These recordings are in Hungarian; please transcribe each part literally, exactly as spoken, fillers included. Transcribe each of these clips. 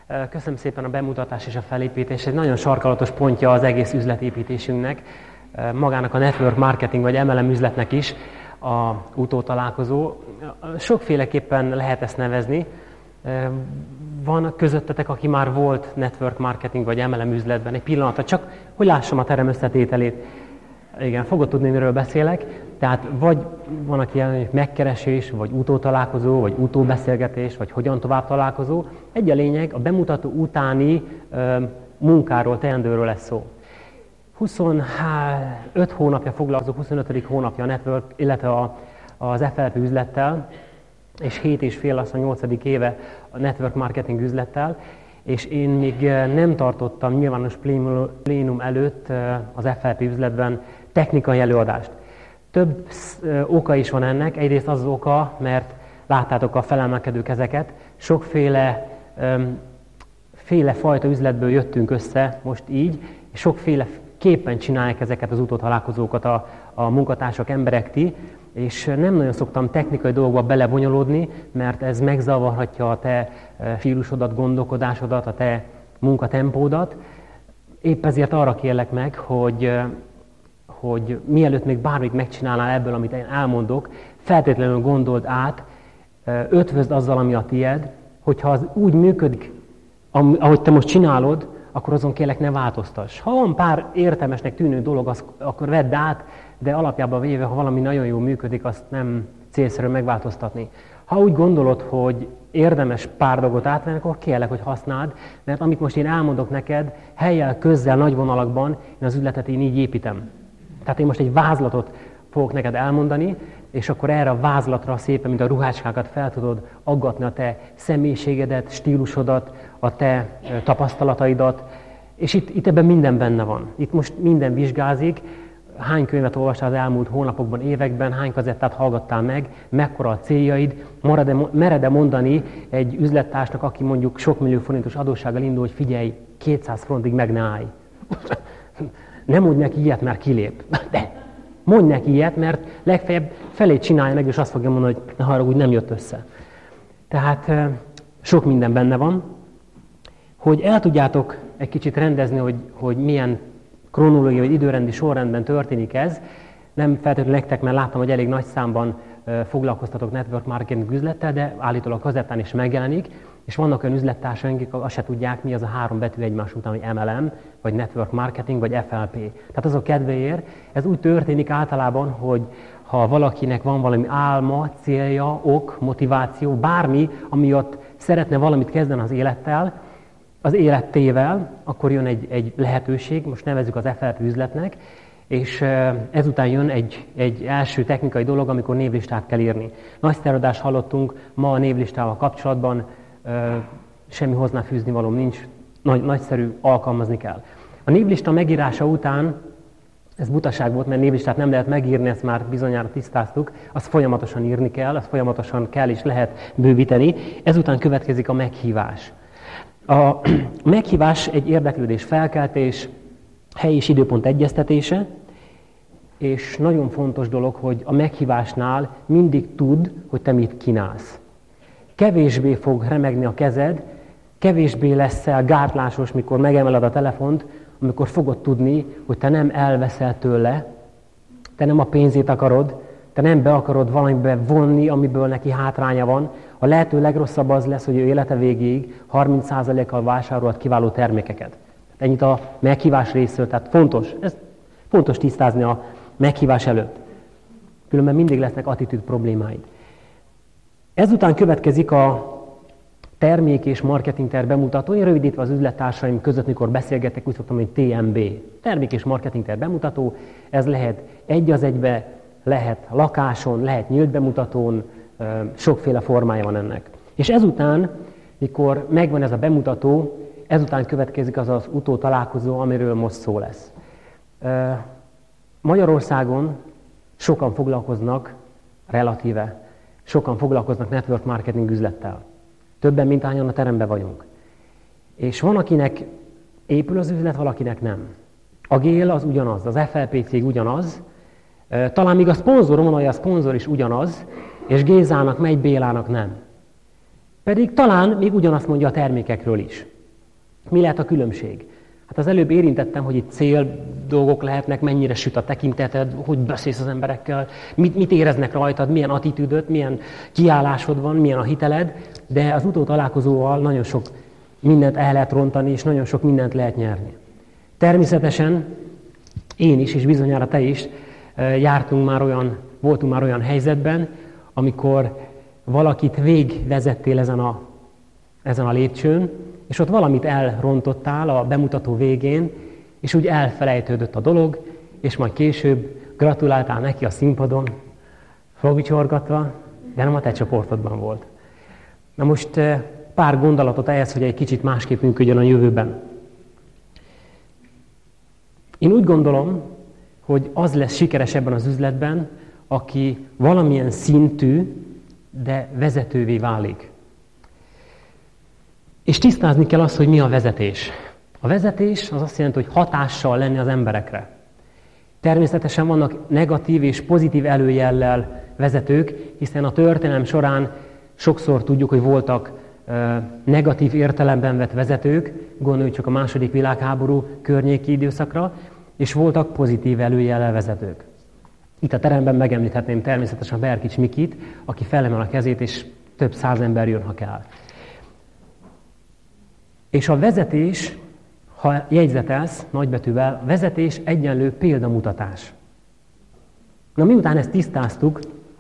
Köszönöm szépen a bemutatás és a felépítés. Egy nagyon sarkalatos pontja az egész üzletépítésünknek, magának a network marketing vagy em el em üzletnek is a utótalálkozó. Sokféleképpen lehet ezt nevezni. Van közöttetek, aki már volt network marketing vagy em el em üzletben. Egy pillanatra, csak hogy lássam a terem összetételét. Igen, fogod tudni, miről beszélek. Tehát vagy van, aki jelenti megkeresés, vagy utótalálkozó, vagy utóbeszélgetés, vagy hogyan tovább találkozó. Egy a lényeg, a bemutató utáni ö, munkáról, teendőről lesz szó. huszonöt hónapja foglalkozok, huszonötödik hónapja a network, illetve a, az ef el pé üzlettel, és hét és fél lesz a nyolcadik éve a network marketing üzlettel, és én még nem tartottam nyilvános plénum előtt az ef el pé üzletben technikai előadást. Több oka is van ennek, egyrészt az az oka, mert láttátok a felemelkedő kezeket, sokféle um, féle fajta üzletből jöttünk össze most így, és sokféle képpen csinálják ezeket az utótalálkozókat a, a munkatársak, emberek ti, és nem nagyon szoktam technikai dolgokba belebonyolódni, mert ez megzavarhatja a te stílusodat, gondolkodásodat, a te munkatempódat. Épp ezért arra kérlek meg, hogy, hogy mielőtt még bármit megcsinálnál ebből, amit én elmondok, feltétlenül gondold át, ötvözd azzal, ami a tied, hogyha az úgy működik, ahogy te most csinálod, akkor azon kérlek ne változtass. Ha van pár értelmesnek tűnő dolog, az, akkor vedd át, de alapjában véve, ha valami nagyon jól működik, azt nem célszerű megváltoztatni. Ha úgy gondolod, hogy érdemes pár dolgot átvenni, akkor kérlek, hogy használd, mert amit most én elmondok neked, helyjel, közzel, nagy vonalakban, én az üzletet én így építem. Tehát én most egy vázlatot fogok neked elmondani, és akkor erre a vázlatra szépen, mint a ruhácskákat fel tudod aggatni a te személyiségedet, stílusodat, a te tapasztalataidat, és itt, itt ebben minden benne van. Itt most minden vizsgázik, hány könyvet olvastál az elmúlt hónapokban, években, hány kazettát hallgattál meg, mekkora a céljaid, mered-e mondani egy üzlettársnak, aki mondjuk sok millió forintos adóssággal indul, hogy figyelj, kétszáz forintig meg ne állj. Nem mondj neki ilyet, mert kilép. De mondj neki ilyet, mert legfeljebb felé csinálja meg, és azt fogja mondani, hogy ne haragudj, nem jött össze. Tehát sok minden benne van. Hogy el tudjátok egy kicsit rendezni, hogy, hogy milyen kronológiai vagy időrendi sorrendben történik ez, nem feltétlenül nektek, mert láttam, hogy elég nagy számban foglalkoztatok network marketing üzlettel, de állítólag kazettán is megjelenik, és vannak olyan üzlettársaink, akik azt se tudják, mi az a három betű egymás után, hogy em el em, vagy network marketing, vagy ef el pé. Tehát az a kedvéért, ez úgy történik általában, hogy ha valakinek van valami álma, célja, ok, motiváció, bármi, amiatt szeretne valamit kezdeni az élettel, az élettével, akkor jön egy, egy lehetőség, most nevezzük az ef el pé üzletnek, és ezután jön egy, egy első technikai dolog, amikor névlistát kell írni. Nagy szteradást hallottunk ma a névlistával kapcsolatban, semmi hozzáfűzni valóm nincs, nagy, nagyszerű, alkalmazni kell. A névlista megírása után, ez butaság volt, mert névlistát nem lehet megírni, ezt már bizonyára tisztáztuk, azt folyamatosan írni kell, azt folyamatosan kell és lehet bővíteni, ezután következik a meghívás. A meghívás egy érdeklődés felkeltés, hely és időpont egyeztetése, és nagyon fontos dolog, hogy a meghívásnál mindig tudd, hogy te mit kínálsz. Kevésbé fog remegni a kezed, kevésbé leszel gátlásos, mikor megemeled a telefont, amikor fogod tudni, hogy te nem elveszel tőle, te nem a pénzét akarod, te nem be akarod valamibe vonni, amiből neki hátránya van. A lehető legrosszabb az lesz, hogy ő élete végéig harminc százalékkal vásárolhat kiváló termékeket. Ennyit a meghívás részről, tehát fontos, ez fontos tisztázni a meghívás előtt. Különben mindig lesznek attitűd problémáid. Ezután következik a termék és marketingterv bemutató. Én rövidítve az üzlettársaim között, mikor beszélgetek, úgy szoktam, hogy té em bé. Termék és marketingterv bemutató. Ez lehet egy az egybe, lehet lakáson, lehet nyílt bemutatón, sokféle formája van ennek. És ezután, mikor megvan ez a bemutató, ezután következik az az utótalálkozó, amiről most szó lesz. Magyarországon sokan foglalkoznak, relatíve, sokan foglalkoznak network marketing üzlettel. Többen, mint ahányan a teremben vagyunk. És van, akinek épül az üzlet, valakinek nem. A Gél az ugyanaz, az ef el pé cég ugyanaz, talán még a szponzorom, mondja, a szponzor is ugyanaz, és Gézának megy, Bélának nem. Pedig talán még ugyanazt mondja a termékekről is. Mi lehet a különbség? Hát az előbb érintettem, hogy itt cél dolgok lehetnek, mennyire süt a tekinteted, hogy beszélsz az emberekkel, mit, mit éreznek rajtad, milyen attitűdöd, milyen kiállásod van, milyen a hiteled, de az utótalálkozóval nagyon sok mindent el lehet rontani, és nagyon sok mindent lehet nyerni. Természetesen én is, és bizonyára te is jártunk már olyan, voltunk már olyan helyzetben, amikor valakit végigvezettél ezen a, ezen a lépcsőn, és ott valamit elrontottál a bemutató végén, és úgy elfelejtődött a dolog, és majd később gratuláltál neki a színpadon, fogvicsorgatva, de nem a te csoportodban volt. Na most pár gondolatot ehhez, hogy egy kicsit másképp működjön a jövőben. Én úgy gondolom, hogy az lesz sikeres ebben az üzletben, aki valamilyen szintű, de vezetővé válik. És tisztázni kell azt, hogy mi a vezetés. A vezetés az azt jelenti, hogy hatással lenni az emberekre. Természetesen vannak negatív és pozitív előjellel vezetők, hiszen a történelem során sokszor tudjuk, hogy voltak uh, negatív értelemben vett vezetők, gondolj csak a második világháború környéki időszakra, és voltak pozitív előjellel vezetők. Itt a teremben megemlíthetném természetesen Berkics Mikit, aki felemel a kezét, és több száz ember jön, ha kell. És a vezetés, ha jegyzetelsz nagybetűvel, vezetés egyenlő példamutatás. Na miután ezt tisztáztuk,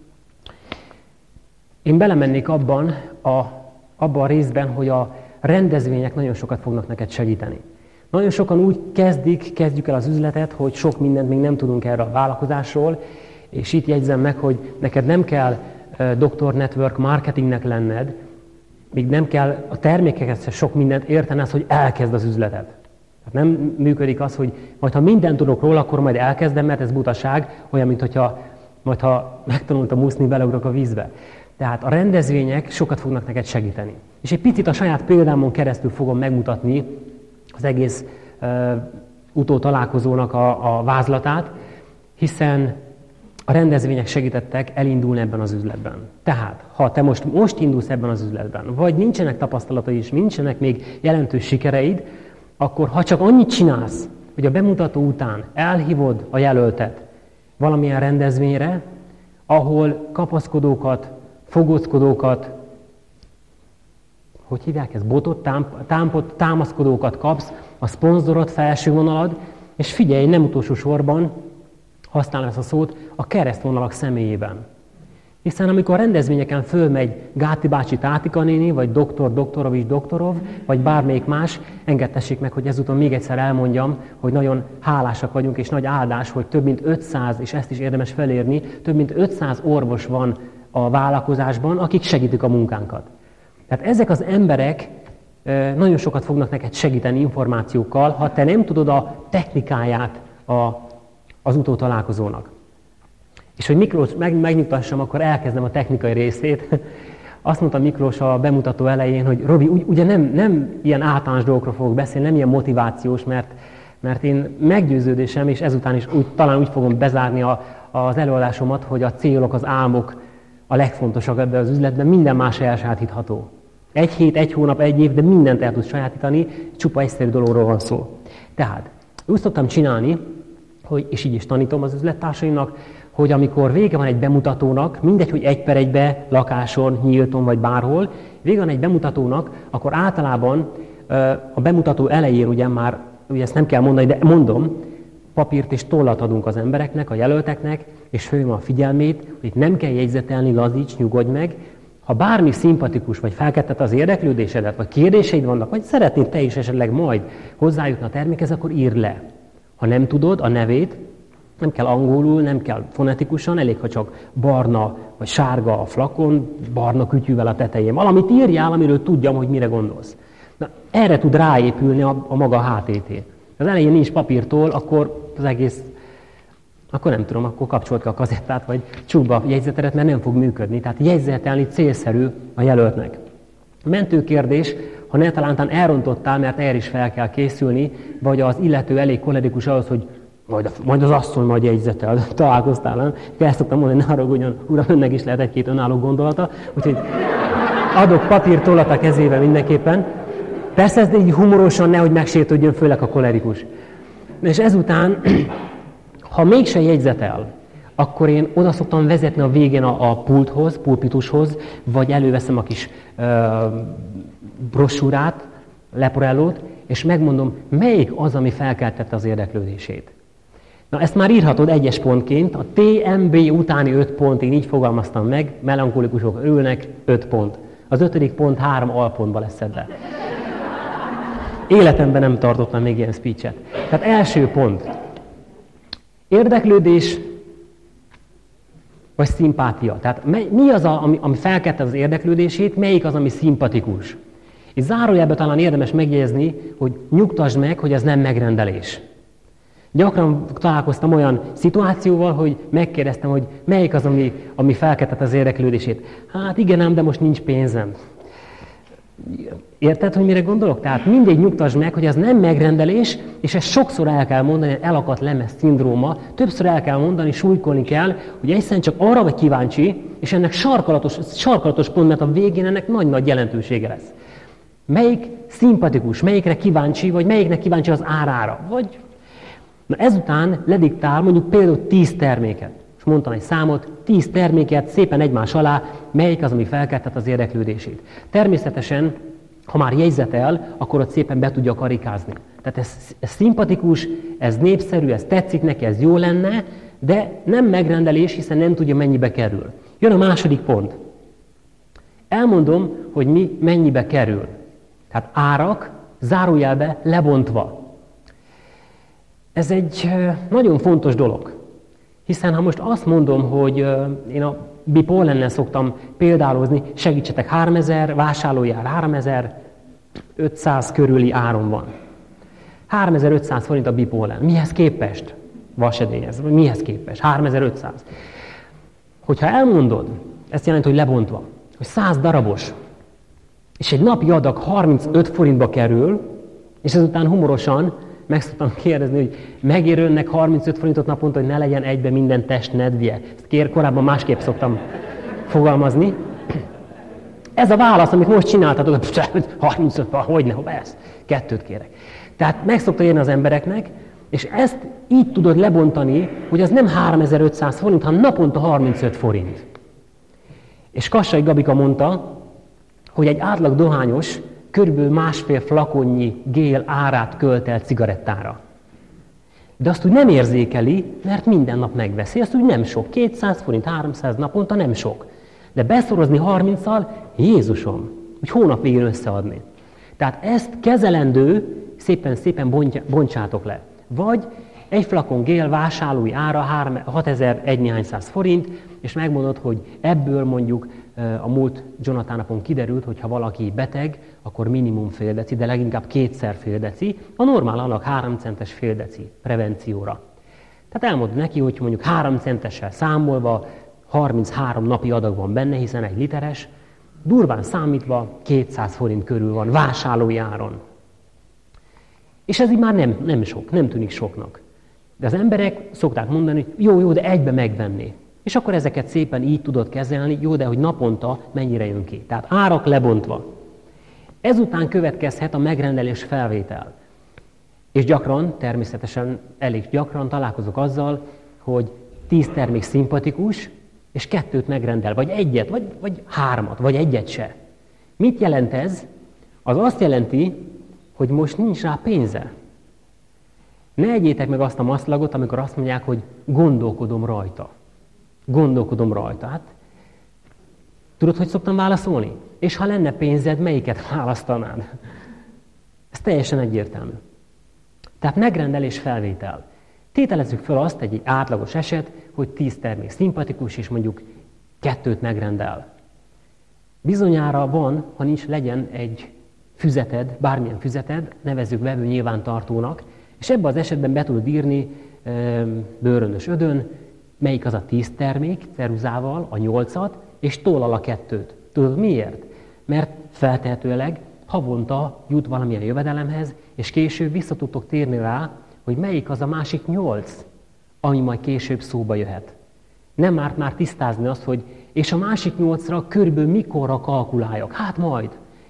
én belemennék abban a, abban a részben, hogy a rendezvények nagyon sokat fognak neked segíteni. Nagyon sokan úgy kezdik, kezdjük el az üzletet, hogy sok mindent még nem tudunk erre a vállalkozásról, és itt jegyzem meg, hogy neked nem kell uh, doktor Network marketingnek lenned, még nem kell a termékekhez sok mindent értened, hogy elkezd az üzletet. Tehát nem működik az, hogy majd ha mindent tudok róla, akkor majd elkezdem, mert ez butaság, olyan, mint hogyha majd ha megtanultam úszni, beleugrok a vízbe. Tehát a rendezvények sokat fognak neked segíteni. És egy picit a saját példámon keresztül fogom megmutatni az egész uh, utótalálkozónak a, a vázlatát, hiszen a rendezvények segítettek elindulni ebben az üzletben. Tehát, ha te most, most indulsz ebben az üzletben, vagy nincsenek tapasztalatai is, nincsenek még jelentős sikereid, akkor ha csak annyit csinálsz, hogy a bemutató után elhívod a jelöltet valamilyen rendezvényre, ahol kapaszkodókat, fogózkodókat, hogy hívják ezt, botot, tám, támpot, támaszkodókat kapsz, a szponzorod, felső vonalad, és figyelj, nem utolsó sorban, használom ezt a szót, a keresztvonalak személyében. Hiszen amikor a rendezvényeken fölmegy Gáti bácsi Tátika néni, vagy doktor Doktorovics Doktorov, vagy bármelyik más, engedtessék meg, hogy ezúton még egyszer elmondjam, hogy nagyon hálásak vagyunk, és nagy áldás, hogy több mint ötszáz, és ezt is érdemes felérni, több mint ötszáz orvos van a vállalkozásban, akik segítik a munkánkat. Tehát ezek az emberek nagyon sokat fognak neked segíteni információkkal, ha te nem tudod a technikáját a, az utótalálkozónak. És hogy Miklós meg, megnyugtassam, akkor elkezdem a technikai részét. Azt mondta Miklós a bemutató elején, hogy Robi, ugye nem, nem ilyen általános dolgokról fogok beszélni, nem ilyen motivációs, mert, mert én meggyőződésem, és ezután is úgy, talán úgy fogom bezárni a, az előadásomat, hogy a célok, az álmok a legfontosabb ebben az üzletben, minden más elsajátítható. Egy hét, egy hónap, egy év, de mindent el tudsz sajátítani, csupa egyszerű dologról van szó. Tehát úgy szoktam csinálni, hogy, és így is tanítom az üzlettársaimnak, hogy amikor vége van egy bemutatónak, mindegy, hogy egy per egybe, lakáson, nyílton vagy bárhol, vége van egy bemutatónak, akkor általában a bemutató elején ugye már, ugye ezt nem kell mondani, de mondom, papírt és tollat adunk az embereknek, a jelölteknek, és fölhívom a figyelmét, hogy itt nem kell jegyzetelni, lazíts, nyugodj meg. Ha bármi szimpatikus, vagy felkeltett az érdeklődésedet, vagy kérdéseid vannak, vagy szeretnéd te is esetleg majd hozzájutni a termékhez, akkor írd le. Ha nem tudod a nevét, nem kell angolul, nem kell fonetikusan, elég, ha csak barna vagy sárga a flakon, barna kütyűvel a tetején. Valamit írjál, amiről tudjam, hogy mire gondolsz. Na, erre tud ráépülni a, a maga há té té. Az elején nincs papírtól, akkor az egész, akkor nem tudom, akkor kapcsolt ki a kazettát, vagy csukba a jegyzeteret, mert nem fog működni. Tehát jegyzetelni célszerű a jelöltnek. Mentőkérdés, ha netalántán elrontottál, mert erre is fel kell készülni, vagy az illető elég kolerikus ahhoz, hogy majd, a, majd az asszony majd jegyzetel, találkoztál, nem? Ezt szoktam mondani, ne haragudjon, uram, önnek is lehet egy-két önálló gondolata, úgyhogy adok papírt, tollat a kezébe mindenképpen. Persze ez így humorosan, nehogy megsértődjön, főleg a kolerikus. És ezután, ha mégse jegyzetel, akkor én oda szoktam vezetni a végén a, a pulthoz, pulpitushoz, vagy előveszem a kis ö, brossúrát, leporellót, és megmondom, melyik az, ami felkeltette az érdeklődését. Na, ezt már írhatod egyes pontként, a té em bé utáni öt pont, én így fogalmaztam meg, melankolikusok örülnek, öt pont. Az ötödik pont három alpontba lesz szedve. Életemben nem tartottam még ilyen speechet. Tehát első pont. Érdeklődés vagy szimpátia. Tehát mi az, a, ami, ami felkeltette az érdeklődését, melyik az, ami szimpatikus. Itt zárójelben talán érdemes megjegyezni, hogy nyugtasd meg, hogy ez nem megrendelés. Gyakran találkoztam olyan szituációval, hogy megkérdeztem, hogy melyik az, ami, ami felkeltette az érdeklődését. Hát igen ám, de most nincs pénzem. Érted, hogy mire gondolok? Tehát mindig nyugtasd meg, hogy ez nem megrendelés, és ezt sokszor el kell mondani, elakadt lemez szindróma, többször el kell mondani, súlykolni kell, hogy egyszerűen csak arra vagy kíváncsi, és ennek sarkalatos, sarkalatos pont, mert a végén ennek nagy-nagy jelentősége lesz. Melyik szimpatikus, melyikre kíváncsi, vagy melyiknek kíváncsi az árára, vagy... Na ezután lediktál mondjuk például tíz terméket. És mondtam egy számot, tíz terméket szépen egymás alá, melyik az, ami felkeltett az érdeklődését. Természetesen, ha már jegyzetel, akkor ott szépen be tudja karikázni. Tehát ez, ez szimpatikus, ez népszerű, ez tetszik neki, ez jó lenne, de nem megrendelés, hiszen nem tudja, mennyibe kerül. Jön a második pont. Elmondom, hogy mi mennyibe kerül. Tehát árak, zárójelbe lebontva. Ez egy nagyon fontos dolog, hiszen ha most azt mondom, hogy én a Bipolennel szoktam példálozni, segítsetek háromezer, vásárlójár háromezer-ötszáz körüli áron van. háromezer-ötszáz forint a Bipollen. Mihez képest? Vasedély ez. Mihez képest? háromezer-ötszáz. Hogyha elmondod, ezt jelenti, hogy lebontva, hogy száz darabos, és egy napi adag harmincöt forintba kerül, és ezután humorosan meg szoktam kérdezni, hogy megér önnek harmincöt forintot naponta, hogy ne legyen egybe minden test nedvie. Ezt kér, korábban másképp szoktam fogalmazni. Ez a válasz, amit most csináltatod, harmincöt, hogy ne, ez, kettőt kérek. Tehát meg szokta érni az embereknek, és ezt így tudod lebontani, hogy az nem háromezer-ötszáz forint, hanem naponta harmincöt forint. És Kassai Gabika mondta, hogy egy átlag dohányos körülbelül másfél flakonnyi gél árát költ el cigarettára. De azt úgy nem érzékeli, mert minden nap megveszi. Azt úgy nem sok. kétszáz forint, háromszáz naponta nem sok. De beszorozni harminccal, Jézusom, hogy hónap végén összeadni. Tehát ezt kezelendő, szépen-szépen bontsátok le. Vagy egy flakon gél vásárlói ára hatezer-egy néhányszáz forint, és megmondod, hogy ebből mondjuk a múlt Jonathan napon kiderült, hogy ha valaki beteg, akkor minimum fél deci, de leginkább kétszer fél deci, a normál annak három centes fél deci prevencióra. Tehát elmondod neki, hogy mondjuk három centessel számolva harminchárom napi adag van benne, hiszen egy literes, durván számítva kétszáz forint körül van vásárlói áron. És ez így már nem, nem sok, nem tűnik soknak. De az emberek szokták mondani, hogy jó, jó, de egybe megvenni. És akkor ezeket szépen így tudod kezelni, jó, de hogy naponta mennyire jön ki. Tehát árak lebontva. Ezután következhet a megrendelés felvétel. És gyakran, természetesen elég gyakran találkozok azzal, hogy tíz termék szimpatikus, és kettőt megrendel, vagy egyet, vagy, vagy hármat, vagy egyet se. Mit jelent ez? Az azt jelenti, hogy most nincs rá pénze. Ne egyétek meg azt a maszlagot, amikor azt mondják, hogy gondolkodom rajta. Gondolkodom rajta. Hát, tudod, hogy szoktam válaszolni? És ha lenne pénzed, melyiket választanád? Ez teljesen egyértelmű. Tehát megrendelés felvétel. Tételezzük fel azt, egy, egy átlagos eset, hogy tíz termék szimpatikus, és mondjuk kettőt megrendel. Bizonyára van, ha nincs, legyen egy füzeted, bármilyen füzeted, nevezzük vevő nyilvántartónak, és ebben az esetben be tudod írni e, bőrönös ödön, melyik az a tíz termék, ceruzával, a nyolcat, és tollal a kettőt. Tudod miért? Mert feltehetőleg havonta jut valamilyen jövedelemhez, és később vissza tudtok térni rá, hogy melyik az a másik nyolc, ami majd később szóba jöhet. Nem árt már tisztázni azt, hogy és a másik nyolcra körülbelül mikorra kalkuláljak. Hát majd.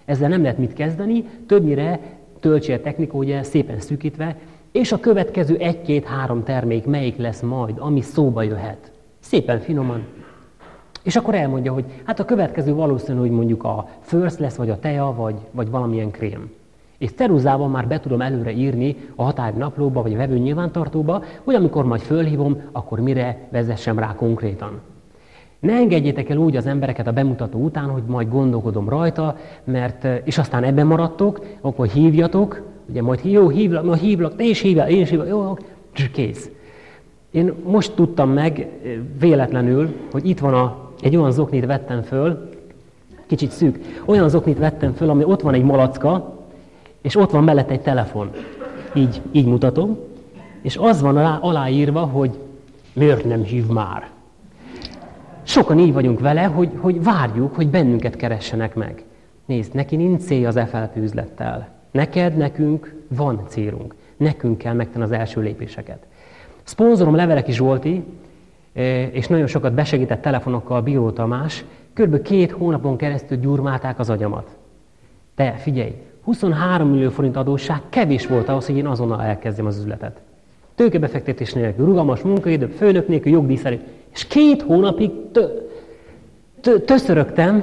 Ezzel nem lehet mit kezdeni, többnyire töltsér technika, ugye szépen szűkítve, és a következő egy-két-három termék melyik lesz majd, ami szóba jöhet. Szépen finoman. És akkor elmondja, hogy hát a következő valószínű, hogy mondjuk a First lesz, vagy a teja, vagy, vagy valamilyen krém. És ceruzával már be tudom előre írni a határnaplóba, vagy a vevő nyilvántartóba, hogy amikor majd fölhívom, akkor mire vezessem rá konkrétan. Ne engedjétek el úgy az embereket a bemutató után, hogy majd gondolkodom rajta, mert, és aztán ebben maradtok, akkor hívjatok, ugye majd jó, hívlak, majd hívlak, te is hívjál, én is hívlak, jó, kész. Én most tudtam meg véletlenül, hogy itt van a, egy olyan zoknit vettem föl, kicsit szűk, olyan zoknit vettem föl, ami ott van egy malacka, és ott van mellett egy telefon. Így, így mutatom, és az van alá, aláírva, hogy miért nem hív már. Sokan így vagyunk vele, hogy, hogy várjuk, hogy bennünket keressenek meg. Nézd, neki nincs célja az ef el pé üzlettel. Neked, nekünk van célunk. Nekünk kell megtenni az első lépéseket. Szponzorom Leveleki Zsolti, és nagyon sokat besegített telefonokkal Bíró Tamás, kb. két hónapon keresztül gyurmálták az agyamat. Te, figyelj, huszonhárom millió forint adósság kevés volt ahhoz, hogy én azonnal elkezdjem az üzletet. Tőkebefektetés nélkül, rugalmas munkaidő, főnök nélkül, jogdíjszerű. És két hónapig tö- tö- töszörögtem,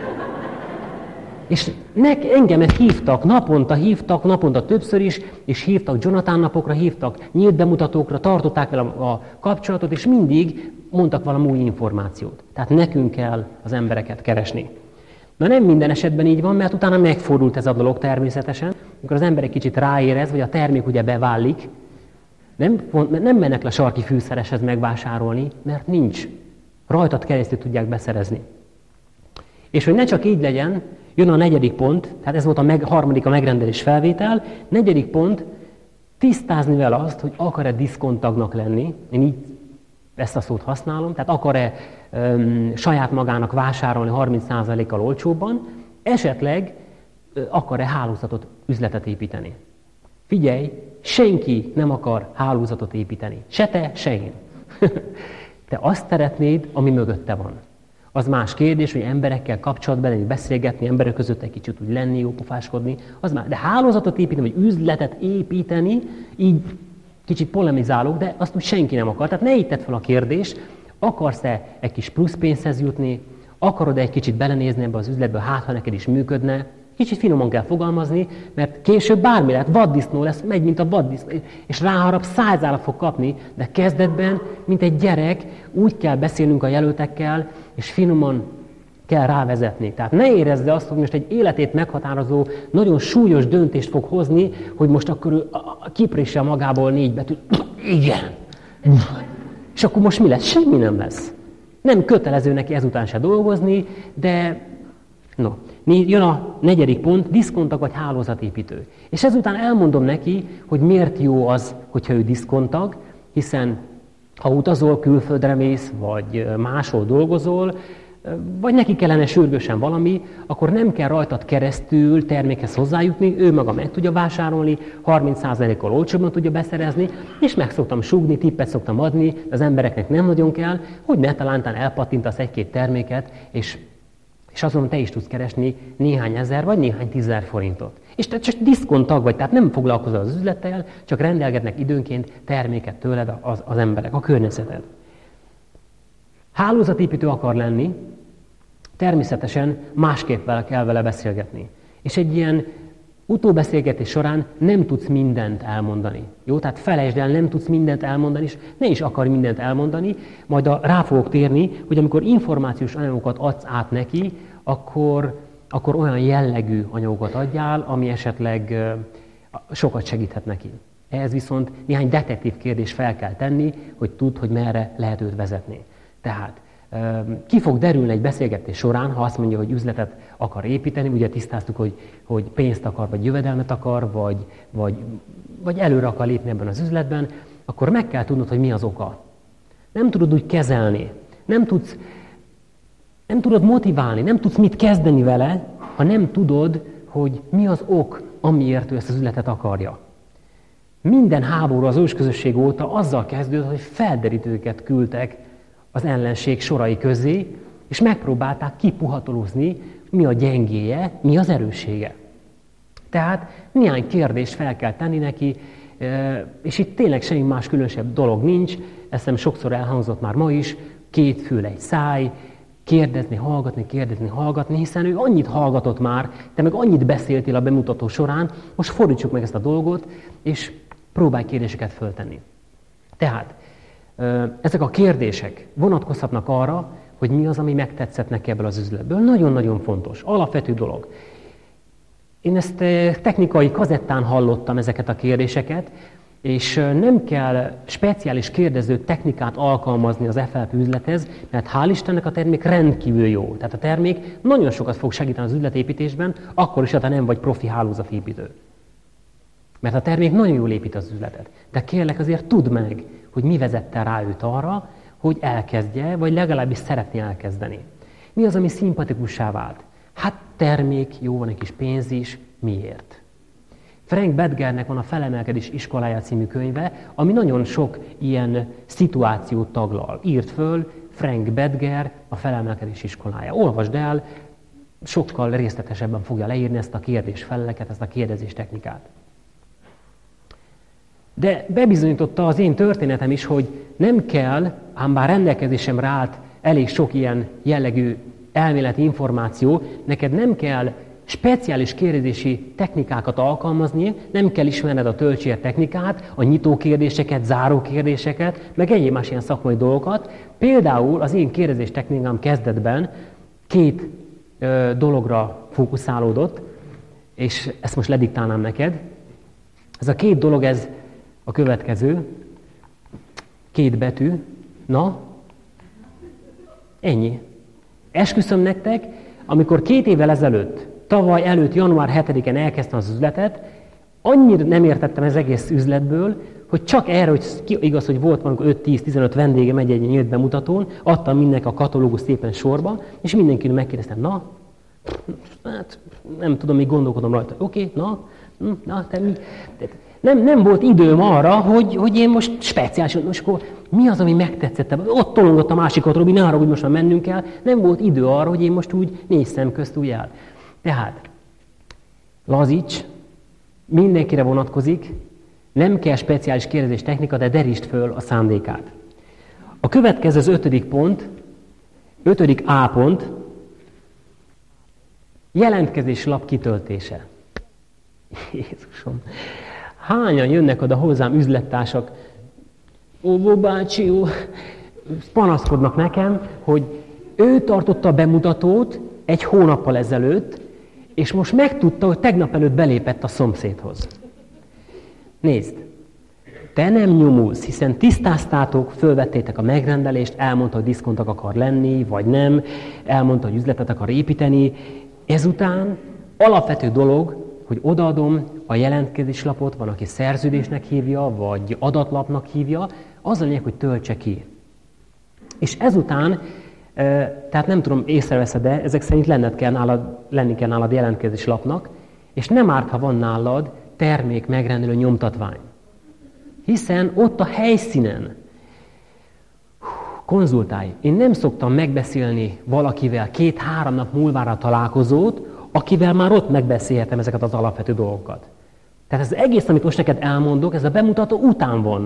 és nek, engemet hívtak, naponta hívtak, naponta többször is, és hívtak Jonathan napokra, hívtak nyílt bemutatókra, tartották velem a kapcsolatot, és mindig mondtak valami új információt. Tehát nekünk kell az embereket keresni. Na nem minden esetben így van, mert utána megfordult ez a dolog természetesen, amikor az ember egy kicsit ráérez, vagy a termék ugye beválik, nem, nem mennek le a sarki fűszereshez megvásárolni, mert nincs. Rajtad keresztül tudják beszerezni. És hogy ne csak így legyen, jön a negyedik pont, tehát ez volt a meg, harmadik a megrendelés felvétel, negyedik pont, tisztázni vele azt, hogy akar-e diszkonttagnak lenni, én így ezt a szót használom, tehát akar-e öm, saját magának vásárolni harminc százalékkal olcsóbban, esetleg ö, akar-e hálózatot, üzletet építeni. Figyelj, senki nem akar hálózatot építeni. Se te, se én. Te azt szeretnéd, ami mögötte van. Az más kérdés, hogy emberekkel kapcsolatban lenni, beszélgetni, emberek között egy kicsit úgy lenni, jópofáskodni, az már. De hálózatot építeni, vagy üzletet építeni, így kicsit polemizálok, de azt úgy senki nem akar. Tehát ne így tedd fel a kérdést, akarsz-e egy kis plusz pénzhez jutni, akarod-e egy kicsit belenézni ebbe az üzletbe, hát ha neked is működne, kicsit finoman kell fogalmazni, mert később bármi lehet, vaddisznó lesz, megy, mint a vaddisznó, és ráharap száz állat fog kapni, de kezdetben, mint egy gyerek, úgy kell beszélnünk a jelöltekkel, és finoman kell rávezetni. Tehát ne érezd azt, hogy most egy életét meghatározó, nagyon súlyos döntést fog hozni, hogy most akkor ő kiprisse magából négy betűt. Igen. És akkor most mi lesz? Semmi nem lesz. Nem kötelező neki ezután se dolgozni, de no. Jön a negyedik pont, diszkonttag vagy hálózatépítő. És ezután elmondom neki, hogy miért jó az, hogyha ő diszkonttag, hiszen ha utazol, külföldre mész, vagy máshol dolgozol, vagy neki kellene sürgősen valami, akkor nem kell rajtad keresztül termékhez hozzájutni, ő maga meg tudja vásárolni, harminc százalékkal olcsóbban tudja beszerezni, és meg szoktam súgni, tippet szoktam adni, de az embereknek nem nagyon kell, hogy ne talántán elpattintasz egy-két terméket, és és azon te is tudsz keresni néhány ezer vagy néhány tízezer forintot. És te csak diszkonttag vagy, tehát nem foglalkozol az üzlettel, csak rendelgetnek időnként terméket tőled az, az emberek, a környezeted. Hálózatépítő akar lenni, természetesen másképp kell vele beszélgetni. És egy ilyen utóbeszélgetés során nem tudsz mindent elmondani. Jó, tehát felejtsd el, nem tudsz mindent elmondani, és ne is akar mindent elmondani, majd a, rá fogok térni, hogy amikor információs anyagokat adsz át neki, akkor, akkor olyan jellegű anyagokat adjál, ami esetleg uh, sokat segíthet neki. Ehhez viszont néhány detektív kérdés fel kell tenni, hogy tudd, hogy merre lehet őt vezetni. Tehát ki fog derülni egy beszélgetés során, ha azt mondja, hogy üzletet akar építeni, ugye tisztáztuk, hogy, hogy pénzt akar, vagy jövedelmet akar, vagy, vagy, vagy előre akar lépni ebben az üzletben, akkor meg kell tudnod, hogy mi az oka. Nem tudod úgy kezelni, nem tudsz, nem tudod motiválni, nem tudsz mit kezdeni vele, ha nem tudod, hogy mi az ok, amiért ő ezt az üzletet akarja. Minden háború az ősközösség óta azzal kezdődött, hogy felderítőket küldtek az ellenség sorai közé, és megpróbálták kipuhatolózni, mi a gyengéje, mi az erőssége. Tehát néhány kérdést fel kell tenni neki, és itt tényleg semmi más különösebb dolog nincs, ezt nem sokszor elhangzott már ma is, két fül, egy száj, kérdezni, hallgatni, kérdezni, hallgatni, hiszen ő annyit hallgatott már, te meg annyit beszéltél a bemutató során, most fordítsuk meg ezt a dolgot, és próbálj kérdéseket föltenni. Tehát ezek a kérdések vonatkozhatnak arra, hogy mi az, ami megtetszett neki ebből az üzletből. Nagyon-nagyon fontos, alapvető dolog. Én ezt technikai kazettán hallottam ezeket a kérdéseket, és nem kell speciális kérdező technikát alkalmazni az ef el pé üzlethez, mert hál' Istennek a termék rendkívül jó. Tehát a termék nagyon sokat fog segíteni az üzletépítésben, akkor is, ha nem vagy profi hálózatépítő. Mert a termék nagyon jól épít az üzletet. De kérlek azért tudd meg, hogy mi vezette rá őt arra, hogy elkezdje, vagy legalábbis szeretné elkezdeni. Mi az, ami szimpatikussá vált? Hát termék, jó, van egy kis pénz is, miért? Frank Bedgernek van a Felemelkedés iskolája című könyve, ami nagyon sok ilyen szituációt taglal. Írt föl Frank Bedger, a Felemelkedés iskolája. Olvasd el, sokkal részletesebben fogja leírni ezt a kérdésfeleleket, ezt a kérdezés technikát. De bebizonyította az én történetem is, hogy nem kell, ám bár rendelkezésemre állt elég sok ilyen jellegű elméleti információ, neked nem kell speciális kérdezési technikákat alkalmazni, nem kell ismerned a töltsér technikát, a nyitó kérdéseket, záró kérdéseket, meg egyéb más ilyen szakmai dolgokat. Például az én kérdezés technikám kezdetben két ö, dologra fókuszálódott, és ezt most lediktálnám neked. Ez a két dolog, ez a következő, két betű, na, ennyi. Esküszöm nektek, amikor két évvel ezelőtt, tavaly előtt, január hetedikén elkezdtem az üzletet, annyira nem értettem az egész üzletből, hogy csak erre, hogy igaz, hogy volt valamikor öt-tíz-tizenöt vendégem egy-egy nyílt bemutatón, adtam mindenki a katalógus szépen sorba, és mindenki megkérdeztem, na, hát nem tudom, még gondolkodom rajta, oké, okay, na, na, te mi? Nem, nem volt időm arra, hogy, hogy én most speciális, most akkor mi az, ami megtetszett? Ott tolongott a másikat, Robi, ne arra, hogy most már mennünk kell. Nem volt idő arra, hogy én most úgy négy szem közt úgy el. Tehát, lazíts, mindenkire vonatkozik, nem kell speciális kérdezés technika, de derítsd föl a szándékát. A következő az ötödik pont, ötödik A pont, jelentkezés lap kitöltése. Jézusom! Hányan jönnek oda hozzám üzlettársak, ó, bácsi, ó, panaszkodnak nekem, hogy ő tartotta a bemutatót egy hónappal ezelőtt, és most megtudta, hogy tegnap előtt belépett a szomszédhoz. Nézd, te nem nyomulsz, hiszen tisztáztátok, fölvettétek a megrendelést, elmondta, hogy diszkontak akar lenni, vagy nem, elmondta, hogy üzletet akar építeni. Ezután alapvető dolog, hogy odaadom a jelentkezéslapot, van, aki szerződésnek hívja, vagy adatlapnak hívja, az a lényeg, hogy töltse ki. És ezután, tehát nem tudom, észreveszed, de ezek szerint lenned kell nálad, lenni kell nálad jelentkezéslapnak, és nem árt, ha van nálad termék megrendelő nyomtatvány. Hiszen ott a helyszínen konzultálj. Én nem szoktam megbeszélni valakivel két-három nap múlvára találkozót, akivel már ott megbeszélhetem ezeket az alapvető dolgokat. Tehát ez az egész, amit most neked elmondok, ez a bemutató után van.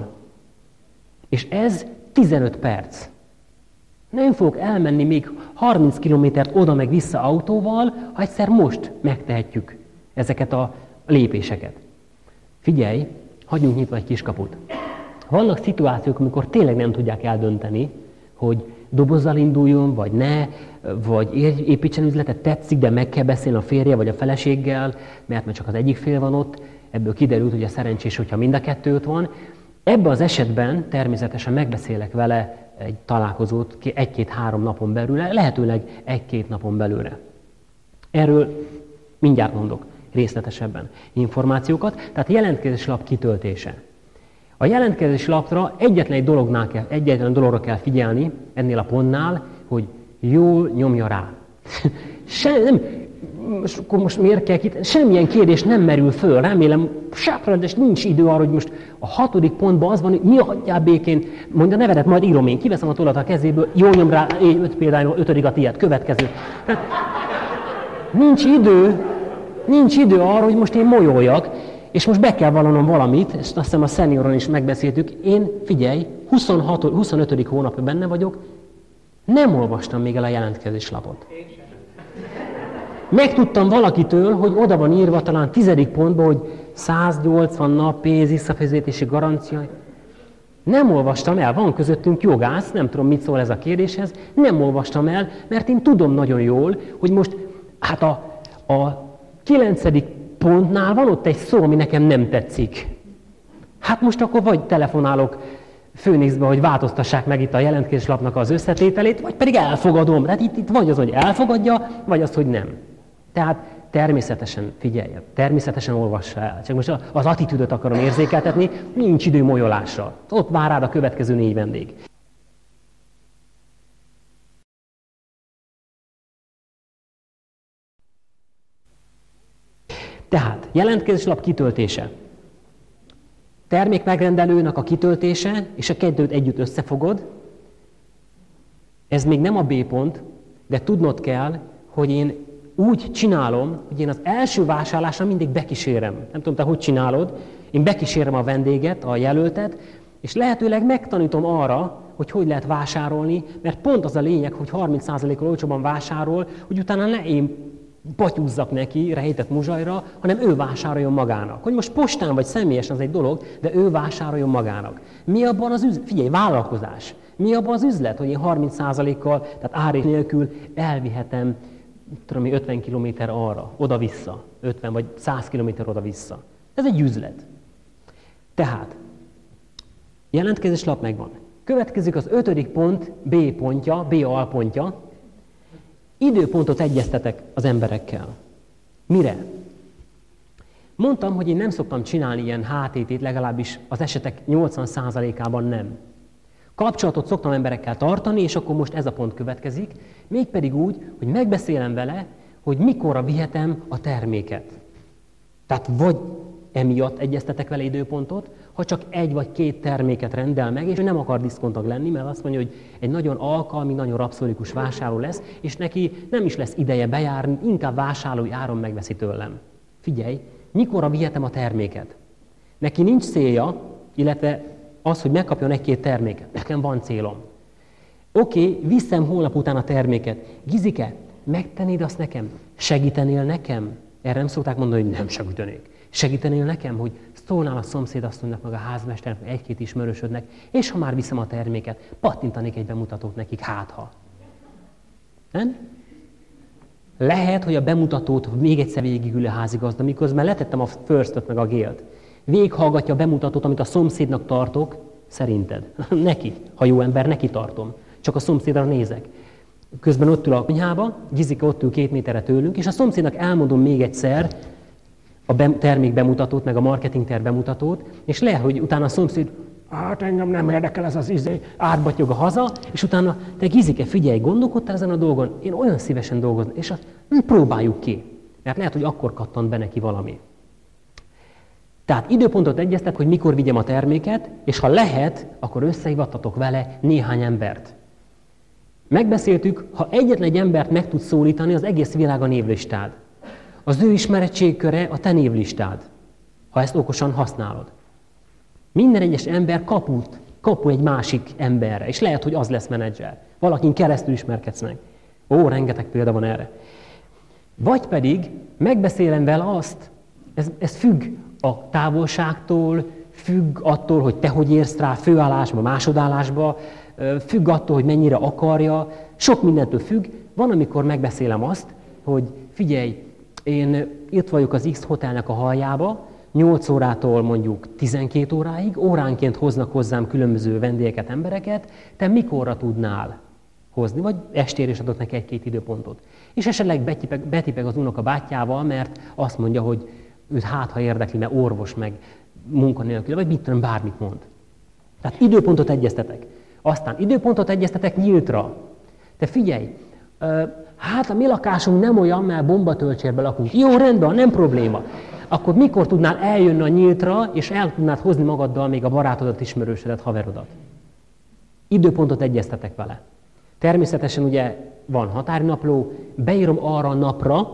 És ez tizenöt perc. Nem fogok elmenni még harminc kilométert oda meg vissza autóval, ha egyszer most megtehetjük ezeket a lépéseket. Figyelj, hagyjunk nyitva egy kiskaput. Vannak szituációk, amikor tényleg nem tudják eldönteni, hogy dobozzal induljon, vagy ne, vagy építsen üzletet, tetszik, de meg kell beszélni a férje vagy a feleséggel, mert már csak az egyik fél van ott, ebből kiderült, hogy a szerencsés, hogyha mind a kettő ott van. Ebben az esetben természetesen megbeszélek vele egy találkozót egy-két-három napon belül, lehetőleg egy-két napon belőle. Erről mindjárt mondok részletesebben információkat, tehát jelentkezéslap kitöltése. A jelentkezéslapra egyetlen egy dolognál kell, egyetlen dologra kell figyelni ennél a pontnál, hogy jól nyomja rá. Sem, nem, most, akkor most miért kell kit... Semmilyen kérdés nem merül föl, remélem, sápra, de nincs idő arra, hogy most a hatodik pontban az van, hogy mi a hagyjál békén, mondja a nevedet, majd írom én, kiveszem a tollat a kezéből, jól nyom rá, öt például, ötödik a tiéd, következő. Tehát, nincs idő, nincs idő arra, hogy most én molyoljak, és most be kell vallanom valamit, ezt azt hiszem a szenioron is megbeszéltük, én, figyelj, huszonhat, huszonötödik hónapja benne vagyok, nem olvastam még el a jelentkezéslapot. Megtudtam valakitől, hogy oda van írva talán tizedik pontban, hogy száznyolcvan nap pénz visszafizetési garancia. Nem olvastam el, van közöttünk jogász, nem tudom, mit szól ez a kérdéshez, nem olvastam el, mert én tudom nagyon jól, hogy most hát a, a kilencedik pontnál van ott egy szó, ami nekem nem tetszik. Hát most akkor vagy telefonálok Phoenixbe, hogy változtassák meg itt a jelentkezéslapnak az összetételét, vagy pedig elfogadom. Tehát itt, itt vagy az, hogy elfogadja, vagy az, hogy nem. Tehát természetesen figyelj, természetesen olvassa el. Csak most az attitűdöt akarom érzékeltetni, nincs idő molyolásra. Ott vár rád a következő négy vendég. Tehát jelentkezéslap kitöltése. Termékmegrendelőnek a kitöltése, és a kettőt együtt összefogod. Ez még nem a B pont, de tudnod kell, hogy én úgy csinálom, hogy én az első vásárlásra mindig bekísérem. Nem tudom, te hogy csinálod. Én bekísérem a vendéget, a jelöltet, és lehetőleg megtanítom arra, hogy hogy lehet vásárolni, mert pont az a lényeg, hogy harminc százalékkal olcsóban vásárol, hogy utána ne én batyúzzak neki rejtett muzsajra, hanem ő vásároljon magának. Hogy most postán vagy személyesen az egy dolog, de ő vásároljon magának. Mi abban az üzlet? Figyelj, vállalkozás. Mi abban az üzlet, hogy én harminc százalékkal, tehát árés nélkül elvihetem, tudom én, ötven kilométer arra, oda-vissza, ötven vagy száz kilométer oda-vissza. Ez egy üzlet. Tehát, jelentkezéslap megvan. Következik az ötödik pont, B pontja, B alpontja. Időpontot egyeztetek az emberekkel. Mire? Mondtam, hogy én nem szoktam csinálni ilyen há té tét, legalábbis az esetek nyolcvan százalékában nem. Kapcsolatot szoktam emberekkel tartani, és akkor most ez a pont következik, mégpedig úgy, hogy megbeszélem vele, hogy mikorra vihetem a terméket. Tehát vagy emiatt egyeztetek vele időpontot, ha csak egy vagy két terméket rendel meg, és ő nem akar diszkontag lenni, mert azt mondja, hogy egy nagyon alkalmi, nagyon rapszolikus vásárló lesz, és neki nem is lesz ideje bejárni, inkább vásárlói áron megveszi tőlem. Figyelj, mikorra vihetem a terméket? Neki nincs célja, illetve az, hogy megkapjon egy-két terméket. Nekem van célom. Oké, okay, viszem holnap után a terméket. Gizike, megtennéd azt nekem? Segítenél nekem? Erre nem szokták mondani, hogy nem segítenék. Segítenél nekem, hogy szólnál a szomszédasszonynak, meg a házmesternek, egy-két ismerősödnek, és ha már viszem a terméket, pattintanék egy bemutatót nekik, hát ha. Nem? Lehet, hogy a bemutatót még egyszer végigül a házigazda, miközben letettem a Firstöt meg a Gélt. Végighallgatja a bemutatót, amit a szomszédnak tartok, szerinted. Neki, ha jó ember, neki tartom. Csak a szomszédra nézek. Közben ott ül a konyhába, Gizike ott ül két méterre tőlünk, és a szomszédnak elmondom még egyszer a termék bemutatót, meg a marketing terv bemutatót, és lehet, hogy utána a szomszéd, hát engem nem érdekel ez az izé, átbatyog a haza, és utána, te Gizike, figyelj, gondolkodtál ezen a dolgon? Én olyan szívesen dolgozom, és azt próbáljuk ki. Mert lehet, hogy akkor kattant be neki valami. Tehát időpontot egyeztek, hogy mikor vigyem a terméket, és ha lehet, akkor összehívattatok vele néhány embert. Megbeszéltük, ha egyetlen egy embert meg tudsz szólítani, az egész világ a névlistád. Az ő ismeretségköre a te névlistád, ha ezt okosan használod. Minden egyes ember kaput, kapu egy másik emberre, és lehet, hogy az lesz menedzser. Valakin keresztül ismerkedsz meg. Ó, rengeteg példa van erre. Vagy pedig megbeszélem vele azt, ez, ez függ a távolságtól, függ attól, hogy te hogy érsz rá főállásba, másodállásba, függ attól, hogy mennyire akarja, sok mindentől függ. Van, amikor megbeszélem azt, hogy figyelj, én itt vagyok az X hotelnek a halljába, nyolc órától mondjuk tizenkét óráig, óránként hoznak hozzám különböző vendégeket, embereket, te mikorra tudnál hozni, vagy estére is adok neki egy-két időpontot. És esetleg betipeg, betipeg az unoka bátyjával, mert azt mondja, hogy őt hát, ha érdekli, mert orvos meg munkanélkül, vagy mit tudom, bármit mond. Tehát időpontot egyeztetek. Aztán időpontot egyeztetek nyíltra. Te figyelj, hát a mi lakásunk nem olyan, mert bombatölcsérbe lakunk. Jó, rendben, nem probléma. Akkor mikor tudnál eljönni a nyíltra, és el tudnád hozni magaddal még a barátodat, ismerősödet, haverodat? Időpontot egyeztetek vele. Természetesen ugye van határnapló, beírom arra a napra,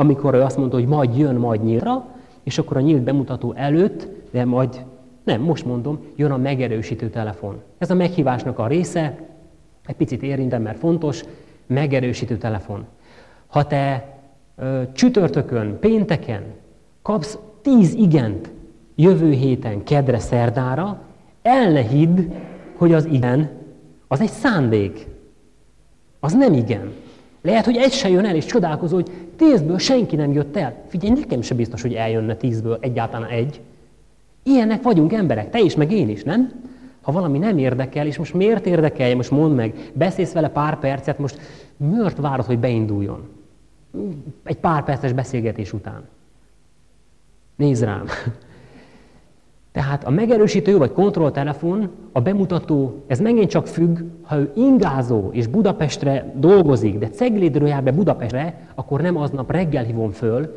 amikor ő azt mondta, hogy majd jön, majd nyíltra, és akkor a nyílt bemutató előtt, de majd, nem, most mondom, jön a megerősítő telefon. Ez a meghívásnak a része, egy picit érintem, mert fontos, megerősítő telefon. Ha te ö, csütörtökön, pénteken kapsz tíz igent jövő héten, kedre, szerdára, el ne hidd, hogy az igen, az egy szándék. Az nem igen. Lehet, hogy egy se jön el, és csodálkozol, hogy tízből senki nem jött el. Figyelj, nekem sem biztos, hogy eljönne tízből egyáltalán egy. Ilyenek vagyunk emberek, te is, meg én is, nem? Ha valami nem érdekel, és most miért érdekelje, most mondd meg, beszélsz vele pár percet, most miért várod, hogy beinduljon? Egy pár perces beszélgetés után. Nézd rám. Tehát a megerősítő vagy kontrolltelefon, a bemutató, ez megint csak függ, ha ő ingázó és Budapestre dolgozik, de Ceglédről jár be Budapestre, akkor nem aznap reggel hívom föl.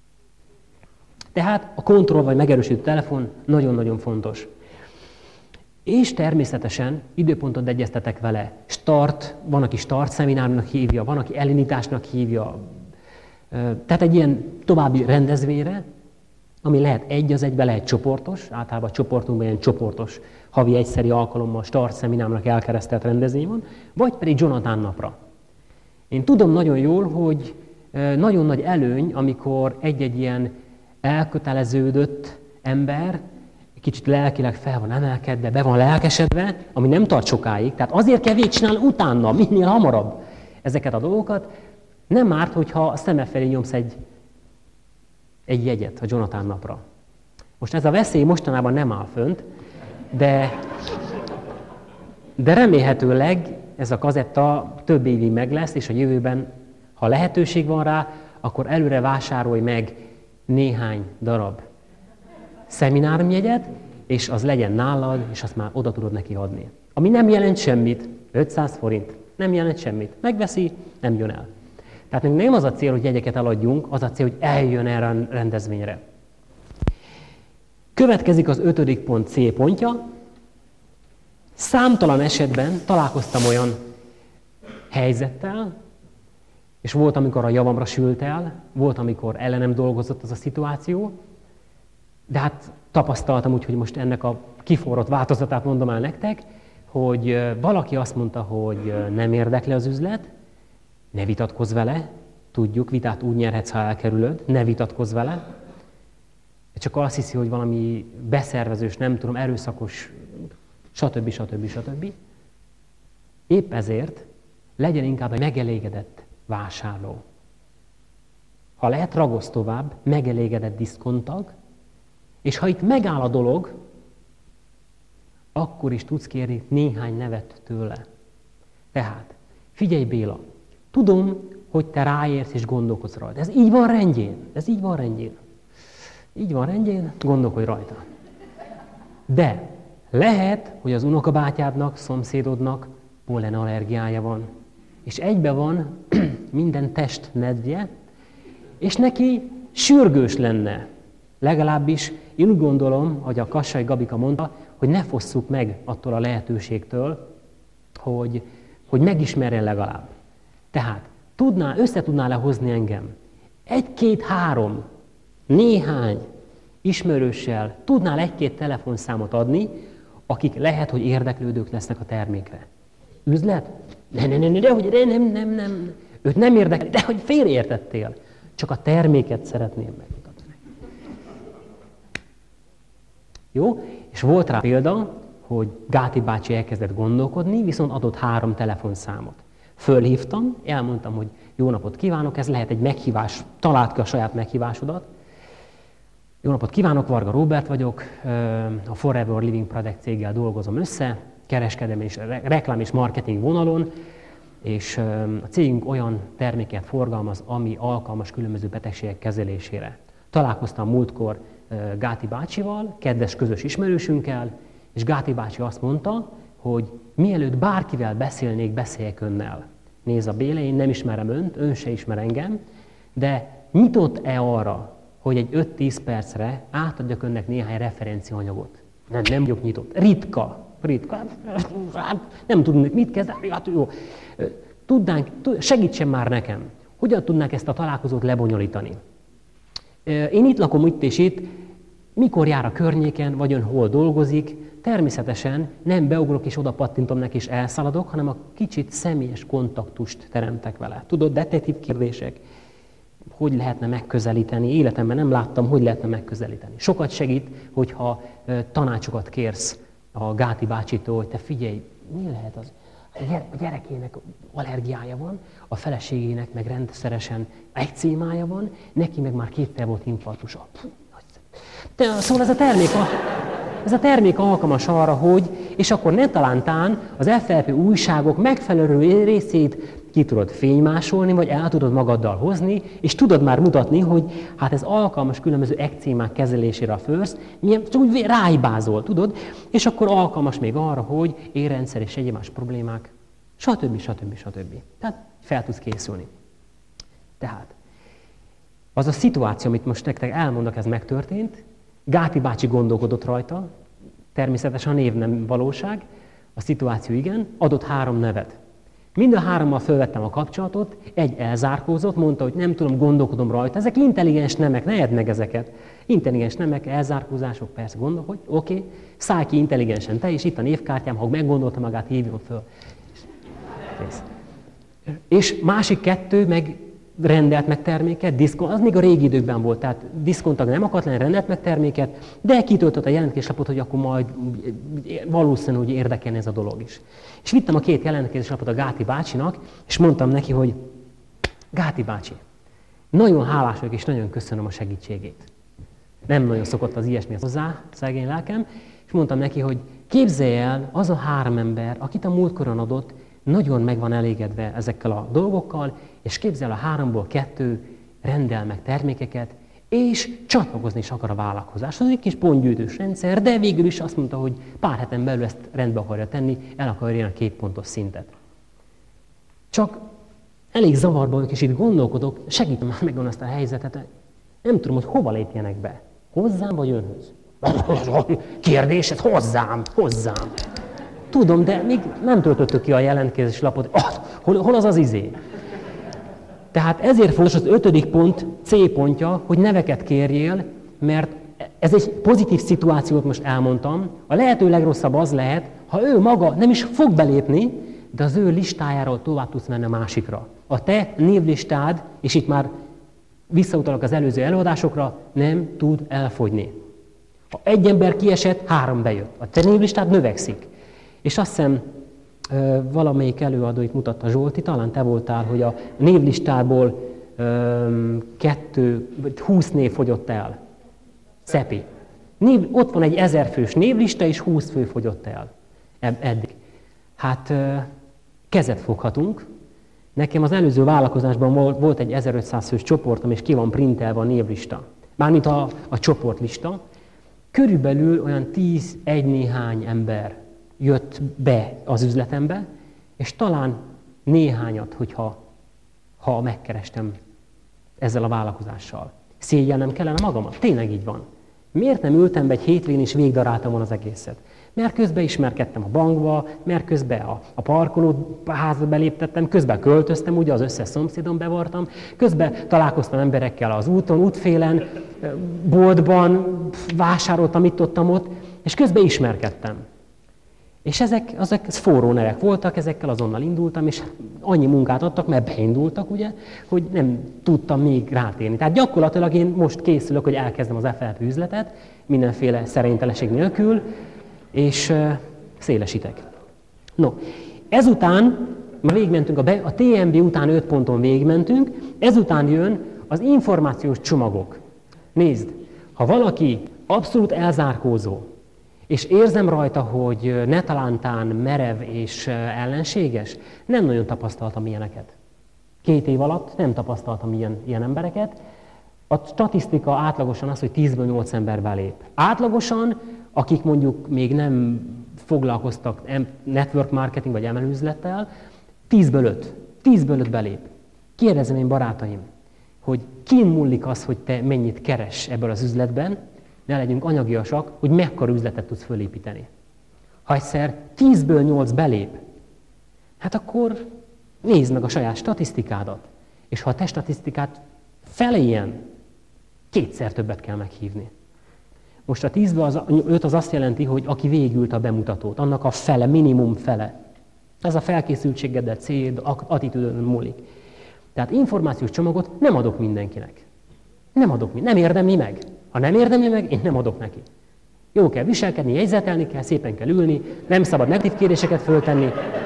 Tehát a kontroll vagy megerősítő telefon nagyon-nagyon fontos. És természetesen időpontot egyeztetek vele. Start, van, aki start szeminárnak hívja, van, aki elindításnak hívja. Tehát egy ilyen további rendezvényre, ami lehet egy az egybe, lehet csoportos, általában a csoportunkban ilyen csoportos, havi egyszeri alkalommal start szeminámnak elkeresztelt rendezvény van, vagy pedig Jonathan napra. Én tudom nagyon jól, hogy nagyon nagy előny, amikor egy-egy ilyen elköteleződött ember kicsit lelkileg fel van emelkedve, be van lelkesedve, ami nem tart sokáig, tehát azért kell végigcsinálni utána, minél hamarabb ezeket a dolgokat. Nem árt, hogyha a szeme felé nyomsz egy, egy jegyet a Jonathan napra. Most ez a veszély mostanában nem áll fönt, de, de remélhetőleg ez a kazetta több évig meg lesz, és a jövőben, ha lehetőség van rá, akkor előre vásárolj meg néhány darab szemináriumjegyet, és az legyen nálad, és azt már oda tudod neki adni. Ami nem jelent semmit, ötszáz forint, nem jelent semmit. Megveszi, nem jön el. Tehát még nem az a cél, hogy jegyeket eladjunk, az a cél, hogy eljön erre a rendezvényre. Következik az ötödik pont C pontja. Számtalan esetben találkoztam olyan helyzettel, és volt, amikor a javamra sült el, volt, amikor ellenem dolgozott az a szituáció, de hát tapasztaltam úgy, hogy most ennek a kiforrott változatát mondom el nektek, hogy valaki azt mondta, hogy nem érdekli az üzlet, ne vitatkozz vele, tudjuk, vitát úgy nyerhetsz, ha elkerülöd, ne vitatkozz vele, csak azt hiszi, hogy valami beszervezős, nem tudom, erőszakos, stb. stb. stb. Épp ezért legyen inkább egy megelégedett vásárló. Ha lehet, ragozz tovább, megelégedett diszkontag, és ha itt megáll a dolog, akkor is tudsz kérni néhány nevet tőle. Tehát, figyelj Béla, tudom, hogy te ráérsz és gondolkodsz rajta. Ez így van rendjén, ez így van rendjén. Így van rendjén, gondolkodj rajta. De lehet, hogy az unokabátyádnak, szomszédodnak pollenallergiája van, és egybe van minden testnedvje, és neki sürgős lenne. Legalábbis én úgy gondolom, hogy a Kassai Gabika mondta, hogy ne fosszuk meg attól a lehetőségtől, hogy, hogy megismerjen legalább. Tehát tudná, össze tudnál-e hozni engem egy-két-három, néhány ismerőssel, tudnál egy-két telefonszámot adni, akik lehet, hogy érdeklődők lesznek a termékre. Üzlet? Ne, ne, ne, ne, de hogy nem, nem, nem, nem. Őt nem érdekli, de hogy félreértettél. Csak a terméket szeretném megmutatni. Jó? És volt rá példa, hogy Gáti bácsi elkezdett gondolkodni, viszont adott három telefonszámot. Fölhívtam, elmondtam, hogy jó napot kívánok, ez lehet egy meghívás, találd ki a saját meghívásodat. Jó napot kívánok, Varga Róbert vagyok, a Forever Living Product céggel dolgozom össze, kereskedelmi és reklám és marketing vonalon, és a cégünk olyan terméket forgalmaz, ami alkalmas különböző betegségek kezelésére. Találkoztam múltkor Gáti bácsival, kedves közös ismerősünkkel, és Gáti bácsi azt mondta, hogy mielőtt bárkivel beszélnék, beszéljek önnel. Nézd a Béla, én nem ismerem önt, ön se ismer engem, de nyitott-e arra, hogy egy öt-tíz percre átadjak önnek néhány referenciaanyagot? Nem, nem vagyok nyitott. Ritka. Ritka. Nem tudnék mit kezdeni. Hát jó. Tudnánk, segítsen már nekem, Hogyan tudnák ezt a találkozót lebonyolítani? Én itt lakom itt és itt, mikor jár a környéken, vagy ön hol dolgozik, természetesen nem beugrok és oda pattintom neki és elszaladok, hanem a kicsit személyes kontaktust teremtek vele. Tudod, detektív kérdések, hogy lehetne megközelíteni, életemben nem láttam, hogy lehetne megközelíteni. Sokat segít, hogyha tanácsokat kérsz a Gáti bácsitól, hogy te figyelj, mi lehet az? A gyerekének allergiája van, a feleségének meg rendszeresen ekcémája van, neki meg már kétszer volt infarktusa. De, szóval ez a, termék, ez a termék alkalmas arra, hogy, és akkor ne talántán az ef el pé újságok megfelelő részét ki tudod fénymásolni, vagy el tudod magaddal hozni, és tudod már mutatni, hogy hát ez alkalmas különböző ekcémák kezelésére a First, milyen, csak úgy ráibázol, tudod, és akkor alkalmas még arra, hogy érrendszer és egyéb más problémák, stb. stb. stb. Tehát fel tudsz készülni. Tehát az a szituáció, amit most nektek elmondok, ez megtörtént, Gáti bácsi gondolkodott rajta, természetesen a név nem valóság, a szituáció igen, adott három nevet. Mind a hárommal fölvettem a kapcsolatot, egy elzárkózott, mondta, hogy nem tudom, gondolkodom rajta. Ezek intelligens nemek, ne edd meg ezeket. Intelligens nemek, elzárkózások, persze gondolkodj, oké, okay. Szállj ki intelligensen te, és itt a névkártyám, ha meggondolta magát, hívjon föl. Kész. És másik kettő meg rendelt meg terméket, diszkont, az még a régi időkben volt, tehát diszkontag nem akart lenni, rendelt meg terméket, de kitöltött a jelentéslapot, hogy akkor majd valószínű, hogy érdekelne ez a dolog is. És vittem a két jelentéslapot a Gáti bácsinak, és mondtam neki, hogy Gáti bácsi, nagyon hálás vagyok, és nagyon köszönöm a segítségét. Nem nagyon szokott az ilyesmi hozzá, szegény lelkem, és mondtam neki, hogy képzelj el, az a három ember, akit a múltkoron adott, nagyon meg van elégedve ezekkel a dolgokkal, és képzel a háromból kettő rendel meg termékeket, és csatlakozni is akar a vállalkozáshoz. Ez egy kis pontgyűjtős rendszer, de végül is azt mondta, hogy pár heten belül ezt rendbe akarja tenni, el akarja érni a két pontos szintet. Csak elég zavarba vagyok, és itt gondolkodok, segítem már megvan ezt a helyzetet, nem tudom, hogy hova lépjenek be. Hozzám vagy önhöz? Kérdés, ez hozzám, hozzám. Tudom, de még nem töltöttük ki a jelentkezés lapot. Oh, hol, hol az az izé? Tehát ezért fontos az ötödik pont, C pontja, hogy neveket kérjél, mert ez egy pozitív szituációt most elmondtam. A lehető legrosszabb az lehet, ha ő maga nem is fog belépni, de az ő listájáról tovább tudsz menni a másikra. A te névlistád, és itt már visszautalok az előző előadásokra, nem tud elfogyni. Ha egy ember kiesett, három bejött. A te névlistád növekszik. És azt hiszem, valamelyik előadó itt mutatta, Zsolti, talán te voltál, hogy a névlistából kettő, húsz név fogyott el. Szepi. Név, ott van egy ezerfős névlista, és húsz fő fogyott el eddig. Hát kezet foghatunk. Nekem az előző vállalkozásban volt egy ezerötszáz fős csoportom, és ki van printelve a névlista. Mármint a, a csoportlista. Körülbelül olyan tíz, egy néhány ember jött be az üzletembe, és talán néhányat, hogyha ha megkerestem ezzel a vállalkozással. Szégyelnem kellene magamat? Tényleg így van. Miért nem ültem be egy hétvégén és végigdaráltam volna az egészet? Mert közben ismerkedtem a bankba, mert közben a, a parkolóházba beléptettem, közben költöztem, ugye az összes szomszédon bevartam, közben találkoztam emberekkel az úton, útfélen, boltban, vásároltam itt-ottam ott, és közben ismerkedtem. És ezek, ezek forró nevek voltak, ezekkel azonnal indultam, és annyi munkát adtak, mert beindultak, ugye, hogy nem tudtam még rátérni. Tehát gyakorlatilag én most készülök, hogy elkezdem az ef el pé üzletet, mindenféle szerénytelenség nélkül, és uh, szélesítek. No, ezután, már végigmentünk, a, be, a té em bé után öt ponton végigmentünk, ezután jön az információs csomagok. Nézd, ha valaki abszolút elzárkózó, és érzem rajta, hogy ne talántán merev és ellenséges, nem nagyon tapasztaltam ilyeneket. Két év alatt nem tapasztaltam ilyen, ilyen embereket. A statisztika átlagosan az, hogy tízből nyolc ember belép. Átlagosan, akik mondjuk még nem foglalkoztak network marketing vagy em el üzlettel, tízből öt. tízből öt belép. Kérdezem én barátaim, hogy kin múlik az, hogy te mennyit keres ebből az üzletben, ne legyünk anyagiasak, hogy mekkora üzletet tudsz fölépíteni. Ha egyszer tízből nyolc belép, hát akkor nézd meg a saját statisztikádat. És ha a te statisztikát feléljen, kétszer többet kell meghívni. Most a tízből az, öt az azt jelenti, hogy aki végült a bemutatót, annak a fele, minimum fele. Ez a felkészültségeddel, cél, attitűdön múlik. Tehát információs csomagot nem adok mindenkinek. Nem adok, nem érdemli meg. Ha nem érdemli meg, én nem adok neki. Jó kell viselkedni, jegyzetelni kell, szépen kell ülni, nem szabad negatív kérdéseket föltenni.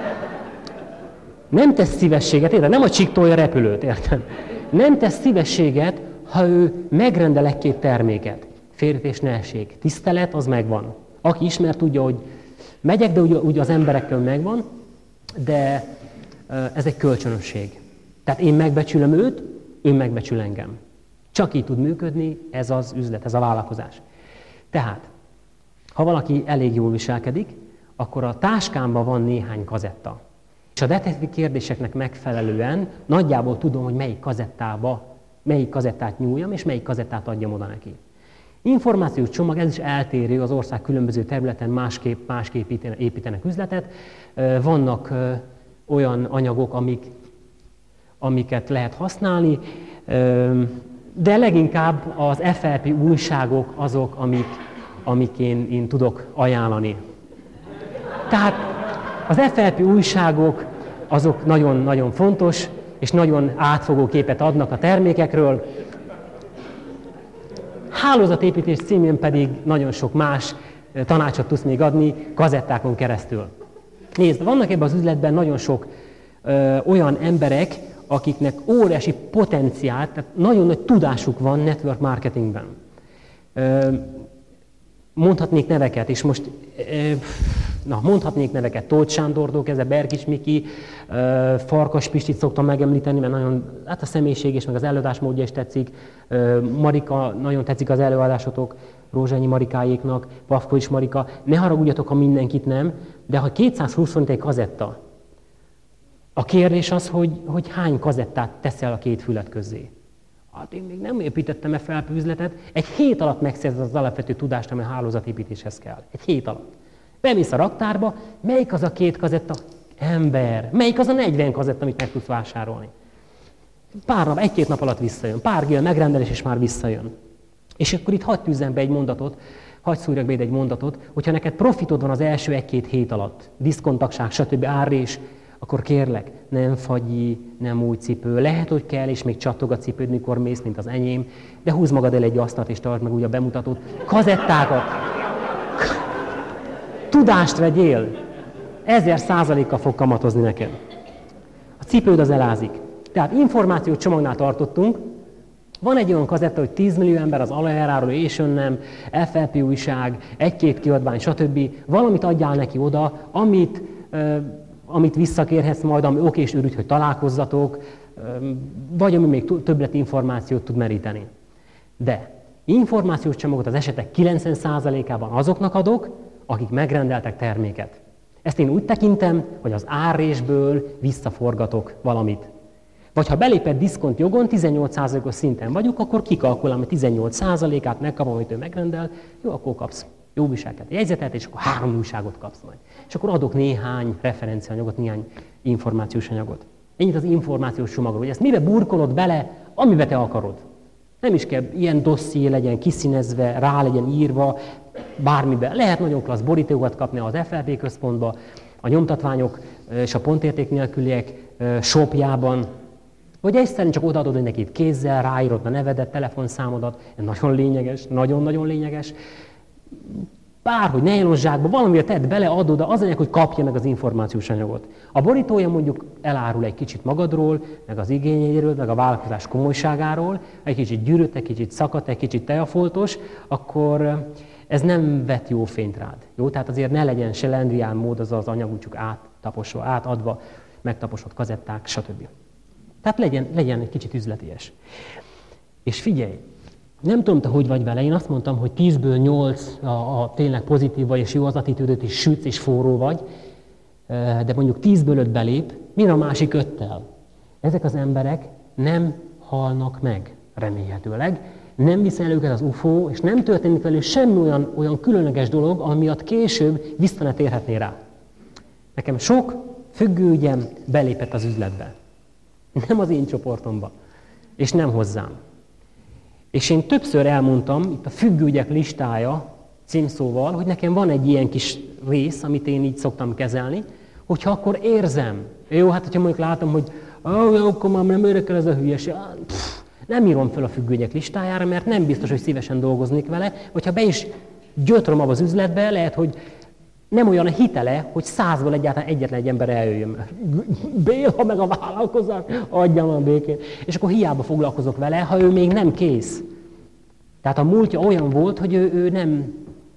Nem tesz szívességet, érted? Nem a csiktolja repülőt, érted? Nem tesz szívességet, ha ő megrendel egy-két terméket. Félreértés ne essék. Tisztelet, az megvan. Aki ismer, tudja, hogy megyek, de úgy, úgy az emberekkel megvan, de ez egy kölcsönösség. Tehát én megbecsülöm őt, ő megbecsül engem. Csak így tud működni ez az üzlet, ez a vállalkozás. Tehát, ha valaki elég jól viselkedik, akkor a táskámban van néhány kazetta. És a detektív kérdéseknek megfelelően nagyjából tudom, hogy melyik kazettába, melyik kazettát nyúljam, és melyik kazettát adjam oda neki. Információs csomag, ez is eltérő, az ország különböző területen másképp, másképp építenek üzletet. Vannak olyan anyagok, amik, amiket lehet használni, de leginkább az ef el pé újságok azok, amik, amik én, én tudok ajánlani. Tehát az ef el pé újságok azok nagyon-nagyon fontos, és nagyon átfogó képet adnak a termékekről. Hálózatépítés címén pedig nagyon sok más tanácsot tudsz még adni kazettákon keresztül. Nézd, vannak ebben az üzletben nagyon sok ö, olyan emberek, akiknek óriási potenciál, tehát nagyon nagy tudásuk van network marketingben. Ö, mondhatnék neveket, és most ö, na, mondhatnék neveket, Tóth Sándortól kezdve Berkis Miki, ö, Farkas Pistit szoktam megemlíteni, mert nagyon, hát a személyiség és meg az előadásmódja is tetszik. Ö, Marika, nagyon tetszik az előadásotok, Rózsányi Marikáéknak, Pavkovics Marika. Ne haragudjatok, ha mindenkit nem, de ha kétszázhúsz forint egy kazetta, a kérdés az, hogy, hogy hány kazettát teszel a két fület közé. Hát én még nem építettem e fel üzletet, egy hét alatt megszerzed az alapvető tudást, ami a hálózatépítéshez kell. Egy hét alatt. Bemész a raktárba, melyik az a két kazetta? Ember. Melyik az a negyven kazetta, amit meg tudsz vásárolni? Pár nap, egy-két nap alatt visszajön. Pár gél megrendelés, és már visszajön. És akkor itt hadd tűzzem be egy mondatot, hadd szúrjak be egy mondatot, hogyha neked profitod van az első egy-két hét alatt, diszkontagság, stb. Árrés, akkor kérlek, nem fagyi, nem új cipő. Lehet, hogy kell, és még csattog a cipőd, mikor mész, mint az enyém, de húzd magad el egy asztalt, és tartsd meg úgy a bemutatót. Kazettákat! Tudást vegyél! Ezer százalékkal fog kamatozni neked. A cipőd az elázik. Tehát információs csomagnál tartottunk. Van egy olyan kazetta, hogy tíz millió ember az alajáráról és önnem, ef el pé újság, egy-két kiadvány, stb. Valamit adjál neki oda, amit, uh, amit visszakérhetsz majd, ami oké és örülj, hogy találkozzatok, uh, vagy ami még többlet információt tud meríteni. De információs csomagot az esetek kilencven százalékában azoknak adok, akik megrendeltek terméket. Ezt én úgy tekintem, hogy az árrésből visszaforgatok valamit. Vagy ha belépett diszkont jogon, tizennyolc százalékos szinten vagyok, akkor kikalkulálom, hogy tizennyolc százalékát megkapom, amit ő megrendel, jó, akkor kapsz jó viselkedő jegyzetet, és akkor három újságot kapsz majd. És akkor adok néhány referenciaanyagot, néhány információs anyagot. Ennyit az információs csomagról, hogy ezt mibe burkolod bele, amibe te akarod. Nem is kell ilyen dosszié legyen kiszínezve, rá legyen írva, bármibe. Lehet nagyon klassz borítékokat kapni az ef el pé központba, a nyomtatványok és a pontérték nélküliek shopjában, vagy egyszerűen csak odaadod, hogy neki kézzel, ráírod a nevedet, telefonszámodat, ez nagyon lényeges, nagyon-nagyon lényeges. Bárhogy nylon zsákba, valamire tedd bele, adod, az anyag, hogy kapja meg az információs anyagot. A borítója mondjuk elárul egy kicsit magadról, meg az igényeiről, meg a vállalkozás komolyságáról, egy kicsit gyűrött, egy kicsit szakadt, egy kicsit teafoltos, akkor ez nem vet jó fényt rád. Jó? Tehát azért ne legyen se lendrián mód az az anyag, úgy csak áttaposva, átadva, megtaposott kazetták, stb. Tehát legyen, legyen egy kicsit üzleties. És figyelj, nem tudom, te hogy vagy vele, én azt mondtam, hogy tízből nyolc a, a tényleg pozitív vagy, és jó az attitűdöt, és sütsz, és forró vagy, de mondjuk tízből öt belép, mi a másik öttel? Ezek az emberek nem halnak meg, remélhetőleg, nem viszi el őket az ufó, és nem történik velük semmi olyan, olyan különleges dolog, ami miatt később vissza ne térhetné rá. Nekem sok függőügyem belépett az üzletbe. Nem az én csoportomba. És nem hozzám. És én többször elmondtam, itt a függőügyek listája címszóval, hogy nekem van egy ilyen kis rész, amit én így szoktam kezelni, hogyha akkor érzem. Jó, hát hogyha mondjuk látom, hogy ó, akkor már nem örökkel ez a hülyeség. Pff, nem írom fel a függőügyek listájára, mert nem biztos, hogy szívesen dolgoznék vele, vagy ha be is gyötröm abba az üzletbe, lehet, hogy nem olyan a hitele, hogy százból egyáltalán egyetlen egy ember eljöjjön. Béla meg a vállalkozás, adjam a békét. És akkor hiába foglalkozok vele, ha ő még nem kész. Tehát a múltja olyan volt, hogy ő, ő nem,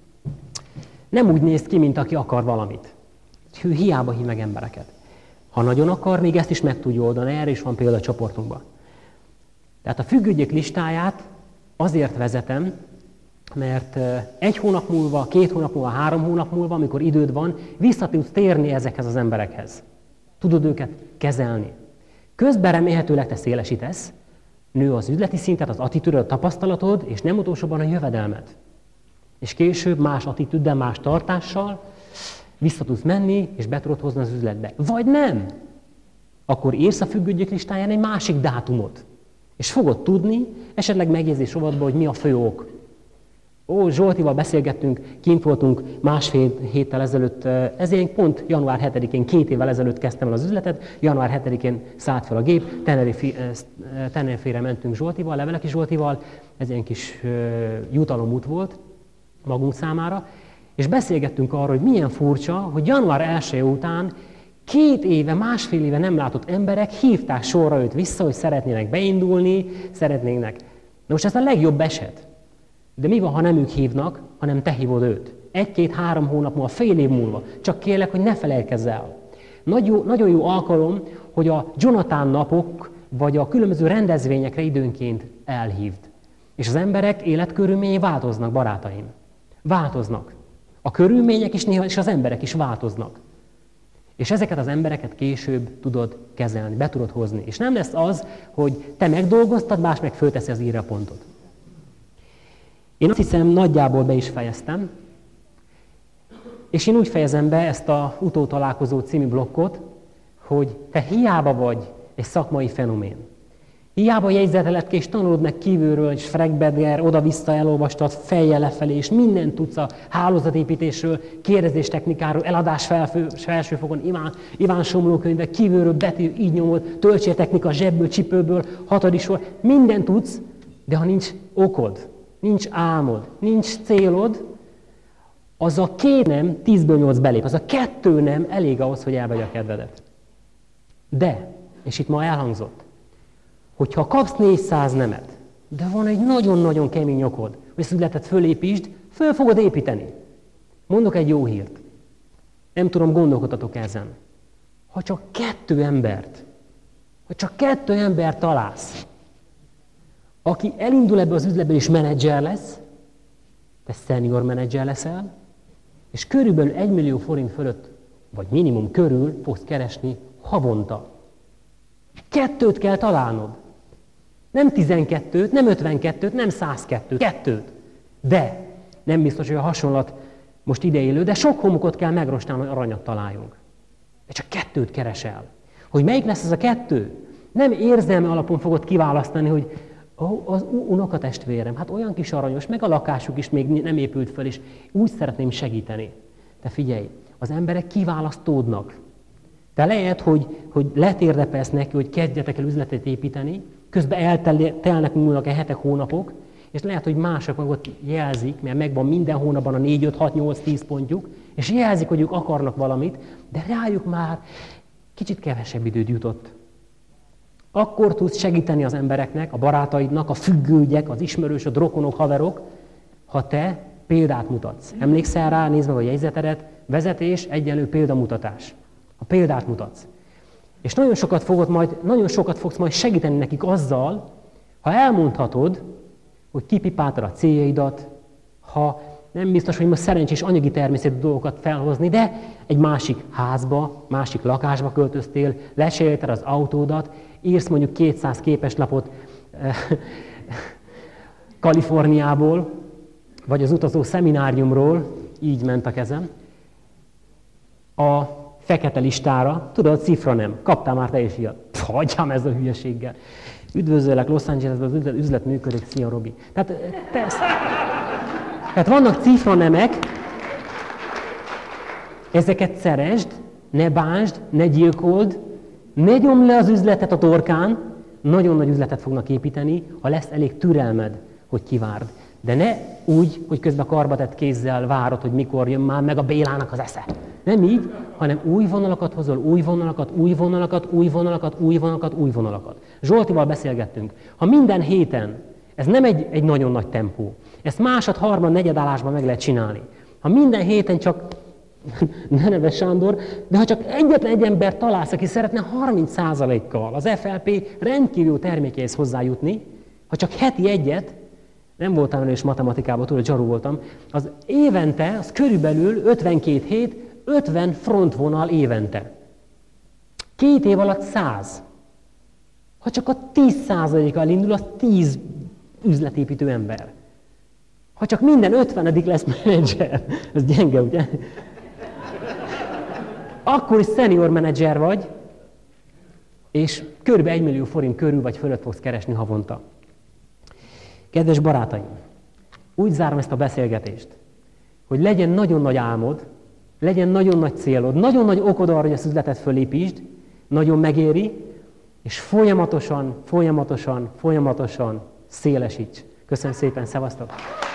nem úgy néz ki, mint aki akar valamit. Ő hiába hív meg embereket. Ha nagyon akar, még ezt is meg tudja oldani, erre is van példa a csoportunkban. Tehát a függőügyek listáját azért vezetem, mert egy hónap múlva, két hónap múlva, három hónap múlva, amikor időd van, vissza tudsz térni ezekhez az emberekhez. Tudod őket kezelni. Közben remélhetőleg te szélesítesz, nő az üzleti szintet, az attitűdöd, a tapasztalatod, és nem utolsóban a jövedelmed. És később más attitűddel, más tartással vissza tudsz menni, és be tudod hozni az üzletbe. Vagy nem. Akkor írsz a függőügyek listáján egy másik dátumot. És fogod tudni, esetleg megjegyzés rovatban, hogy mi a fő ok. Ó, Zsoltival beszélgettünk, kint voltunk másfél héttel ezelőtt, ezért pont január hetedikén, két évvel ezelőtt kezdtem el az üzletet, január hetedikén szállt fel a gép, Tenerifére mentünk Zsoltival, Leveleki Zsoltival, ez egy kis jutalomút volt magunk számára, és beszélgettünk arról, hogy milyen furcsa, hogy január elseje után két éve, másfél éve nem látott emberek hívták sorra őt vissza, hogy szeretnének beindulni, szeretnének. Na most ez a legjobb eset. De mi van, ha nem ők hívnak, hanem te hívod őt? Egy-két-három hónap múlva, fél év múlva. Csak kérlek, hogy ne felejkezz el. Nagy jó, nagyon jó alkalom, hogy a Jonathan napok, vagy a különböző rendezvényekre időnként elhívd. És az emberek életkörülményei változnak, barátaim. Változnak. A körülmények is néha, és az emberek is változnak. És ezeket az embereket később tudod kezelni, be tudod hozni. És nem lesz az, hogy te megdolgoztad, más meg fölteszi az írrapontot. Én azt hiszem, nagyjából be is fejeztem, és én úgy fejezem be ezt a Utótalálkozó című blokkot, hogy te hiába vagy egy szakmai fenomén. Hiába jegyzeteled ki, és tanulod meg kívülről, és Fregbedger, oda-vissza elolvastad, fejjel lefelé, és mindent tudsz a hálózatépítésről, kérdezéstechnikáról, eladás felfő, felsőfokon, Iván, Iván Somló könyve, kívülről, betű, így nyomod, töltsértechnika, zsebből, csipőből, hatodik sor, mindent tudsz, de ha nincs okod, nincs álmod, nincs célod, az a két nem, tízből nyolc belép, az a kettő nem elég ahhoz, hogy elvegye a kedvedet. De, és itt ma elhangzott, hogyha kapsz négyszáz nemet, de van egy nagyon-nagyon kemény okod, hogy ezt üzletet fölépítsd, föl fogod építeni. Mondok egy jó hírt. Nem tudom, gondolkodhatok ezen. Ha csak kettő embert, ha csak kettő embert találsz, aki elindul ebbe az üzletbe és menedzser lesz, te senior menedzser leszel, és körülbelül egy millió forint fölött, vagy minimum körül fogsz keresni havonta. Kettőt kell találnod. Nem tizenkettőt, nem ötvenkettőt, nem százkettőt, kettőt. De nem biztos, hogy a hasonlat most ideillő, de sok homokot kell megrostálni, hogy aranyat találjunk. De csak kettőt keresel. Hogy melyik lesz ez a kettő? Nem érzelmi alapon fogod kiválasztani, hogy ó, az unokatestvérem, hát olyan kis aranyos, meg a lakásuk is még nem épült föl, és úgy szeretném segíteni. De figyelj, az emberek kiválasztódnak. Te lehet, hogy, hogy letérdepelsz neki, hogy kezdjetek el üzletet építeni, közben eltelnek múlnak a hetek, hónapok, és lehet, hogy mások meg ott jelzik, mert megvan minden hónapban a négy, öt, hat, nyolc, tíz pontjuk, és jelzik, hogy ők akarnak valamit, de rájuk már kicsit kevesebb időd jutott. Akkor tudsz segíteni az embereknek, a barátaidnak, a függőgyek, az ismerősöd, rokonok, haverok, ha te példát mutatsz. Emlékszel rá, nézd meg a jegyzetedet, vezetés egyenlő példamutatás. A példát mutatsz. És nagyon sokat, fogod majd, nagyon sokat fogsz majd segíteni nekik azzal, ha elmondhatod, hogy kipipáltad a céljaidat, ha nem biztos, hogy most szerencsés anyagi természetű dolgokat felhozni, de egy másik házba, másik lakásba költöztél, lecserélted az autódat, írsz mondjuk kétszáz képeslapot eh, Kaliforniából, vagy az utazó szemináriumról, így ment a kezem, a fekete listára, tudod, cifra nem, kaptál már te is ilyet. hagyjam ez a hülyeséggel. Üdvözöllek Los Angelesben, az üzlet, üzlet működik, szia Robi. Tehát, persze. Tehát vannak cifranemek, ezeket szeresd, ne bánsd, ne gyilkold, ne nyomd le az üzletet a torkán, nagyon nagy üzletet fognak építeni, ha lesz elég türelmed, hogy kivárd. De ne úgy, hogy közben karbatett kézzel várod, hogy mikor jön már meg a Bélának az esze. Nem így, hanem új vonalakat hozol, új vonalakat, új vonalakat, új vonalakat, új vonalakat, új vonalakat. Zsoltival beszélgettünk. Ha minden héten, ez nem egy, egy nagyon nagy tempó, ezt másod, harmad, negyedállásban meg lehet csinálni. Ha minden héten csak, ne neves Sándor, de ha csak egyetlen egy ember találsz, aki szeretne harminc százalékkal az ef el pé rendkívül termékéhez hozzájutni, ha csak heti egyet, nem voltam erős matematikában, túl zsaru voltam, az évente, az körülbelül ötvenkét hét, ötven frontvonal évente. Két év alatt száz. Ha csak a tíz százalékkal indul, az tíz üzletépítő ember. Ha csak minden ötvenedik lesz menedzser, ez gyenge, ugye? Akkor is senior menedzser vagy, és kb. egy millió forint körül vagy fölött fogsz keresni havonta. Kedves barátaim, úgy zárom ezt a beszélgetést, hogy legyen nagyon nagy álmod, legyen nagyon nagy célod, nagyon nagy okod arra, hogy ezt üzletet fölépítsd, nagyon megéri, és folyamatosan, folyamatosan, folyamatosan szélesíts. Köszönöm szépen, szevasztok!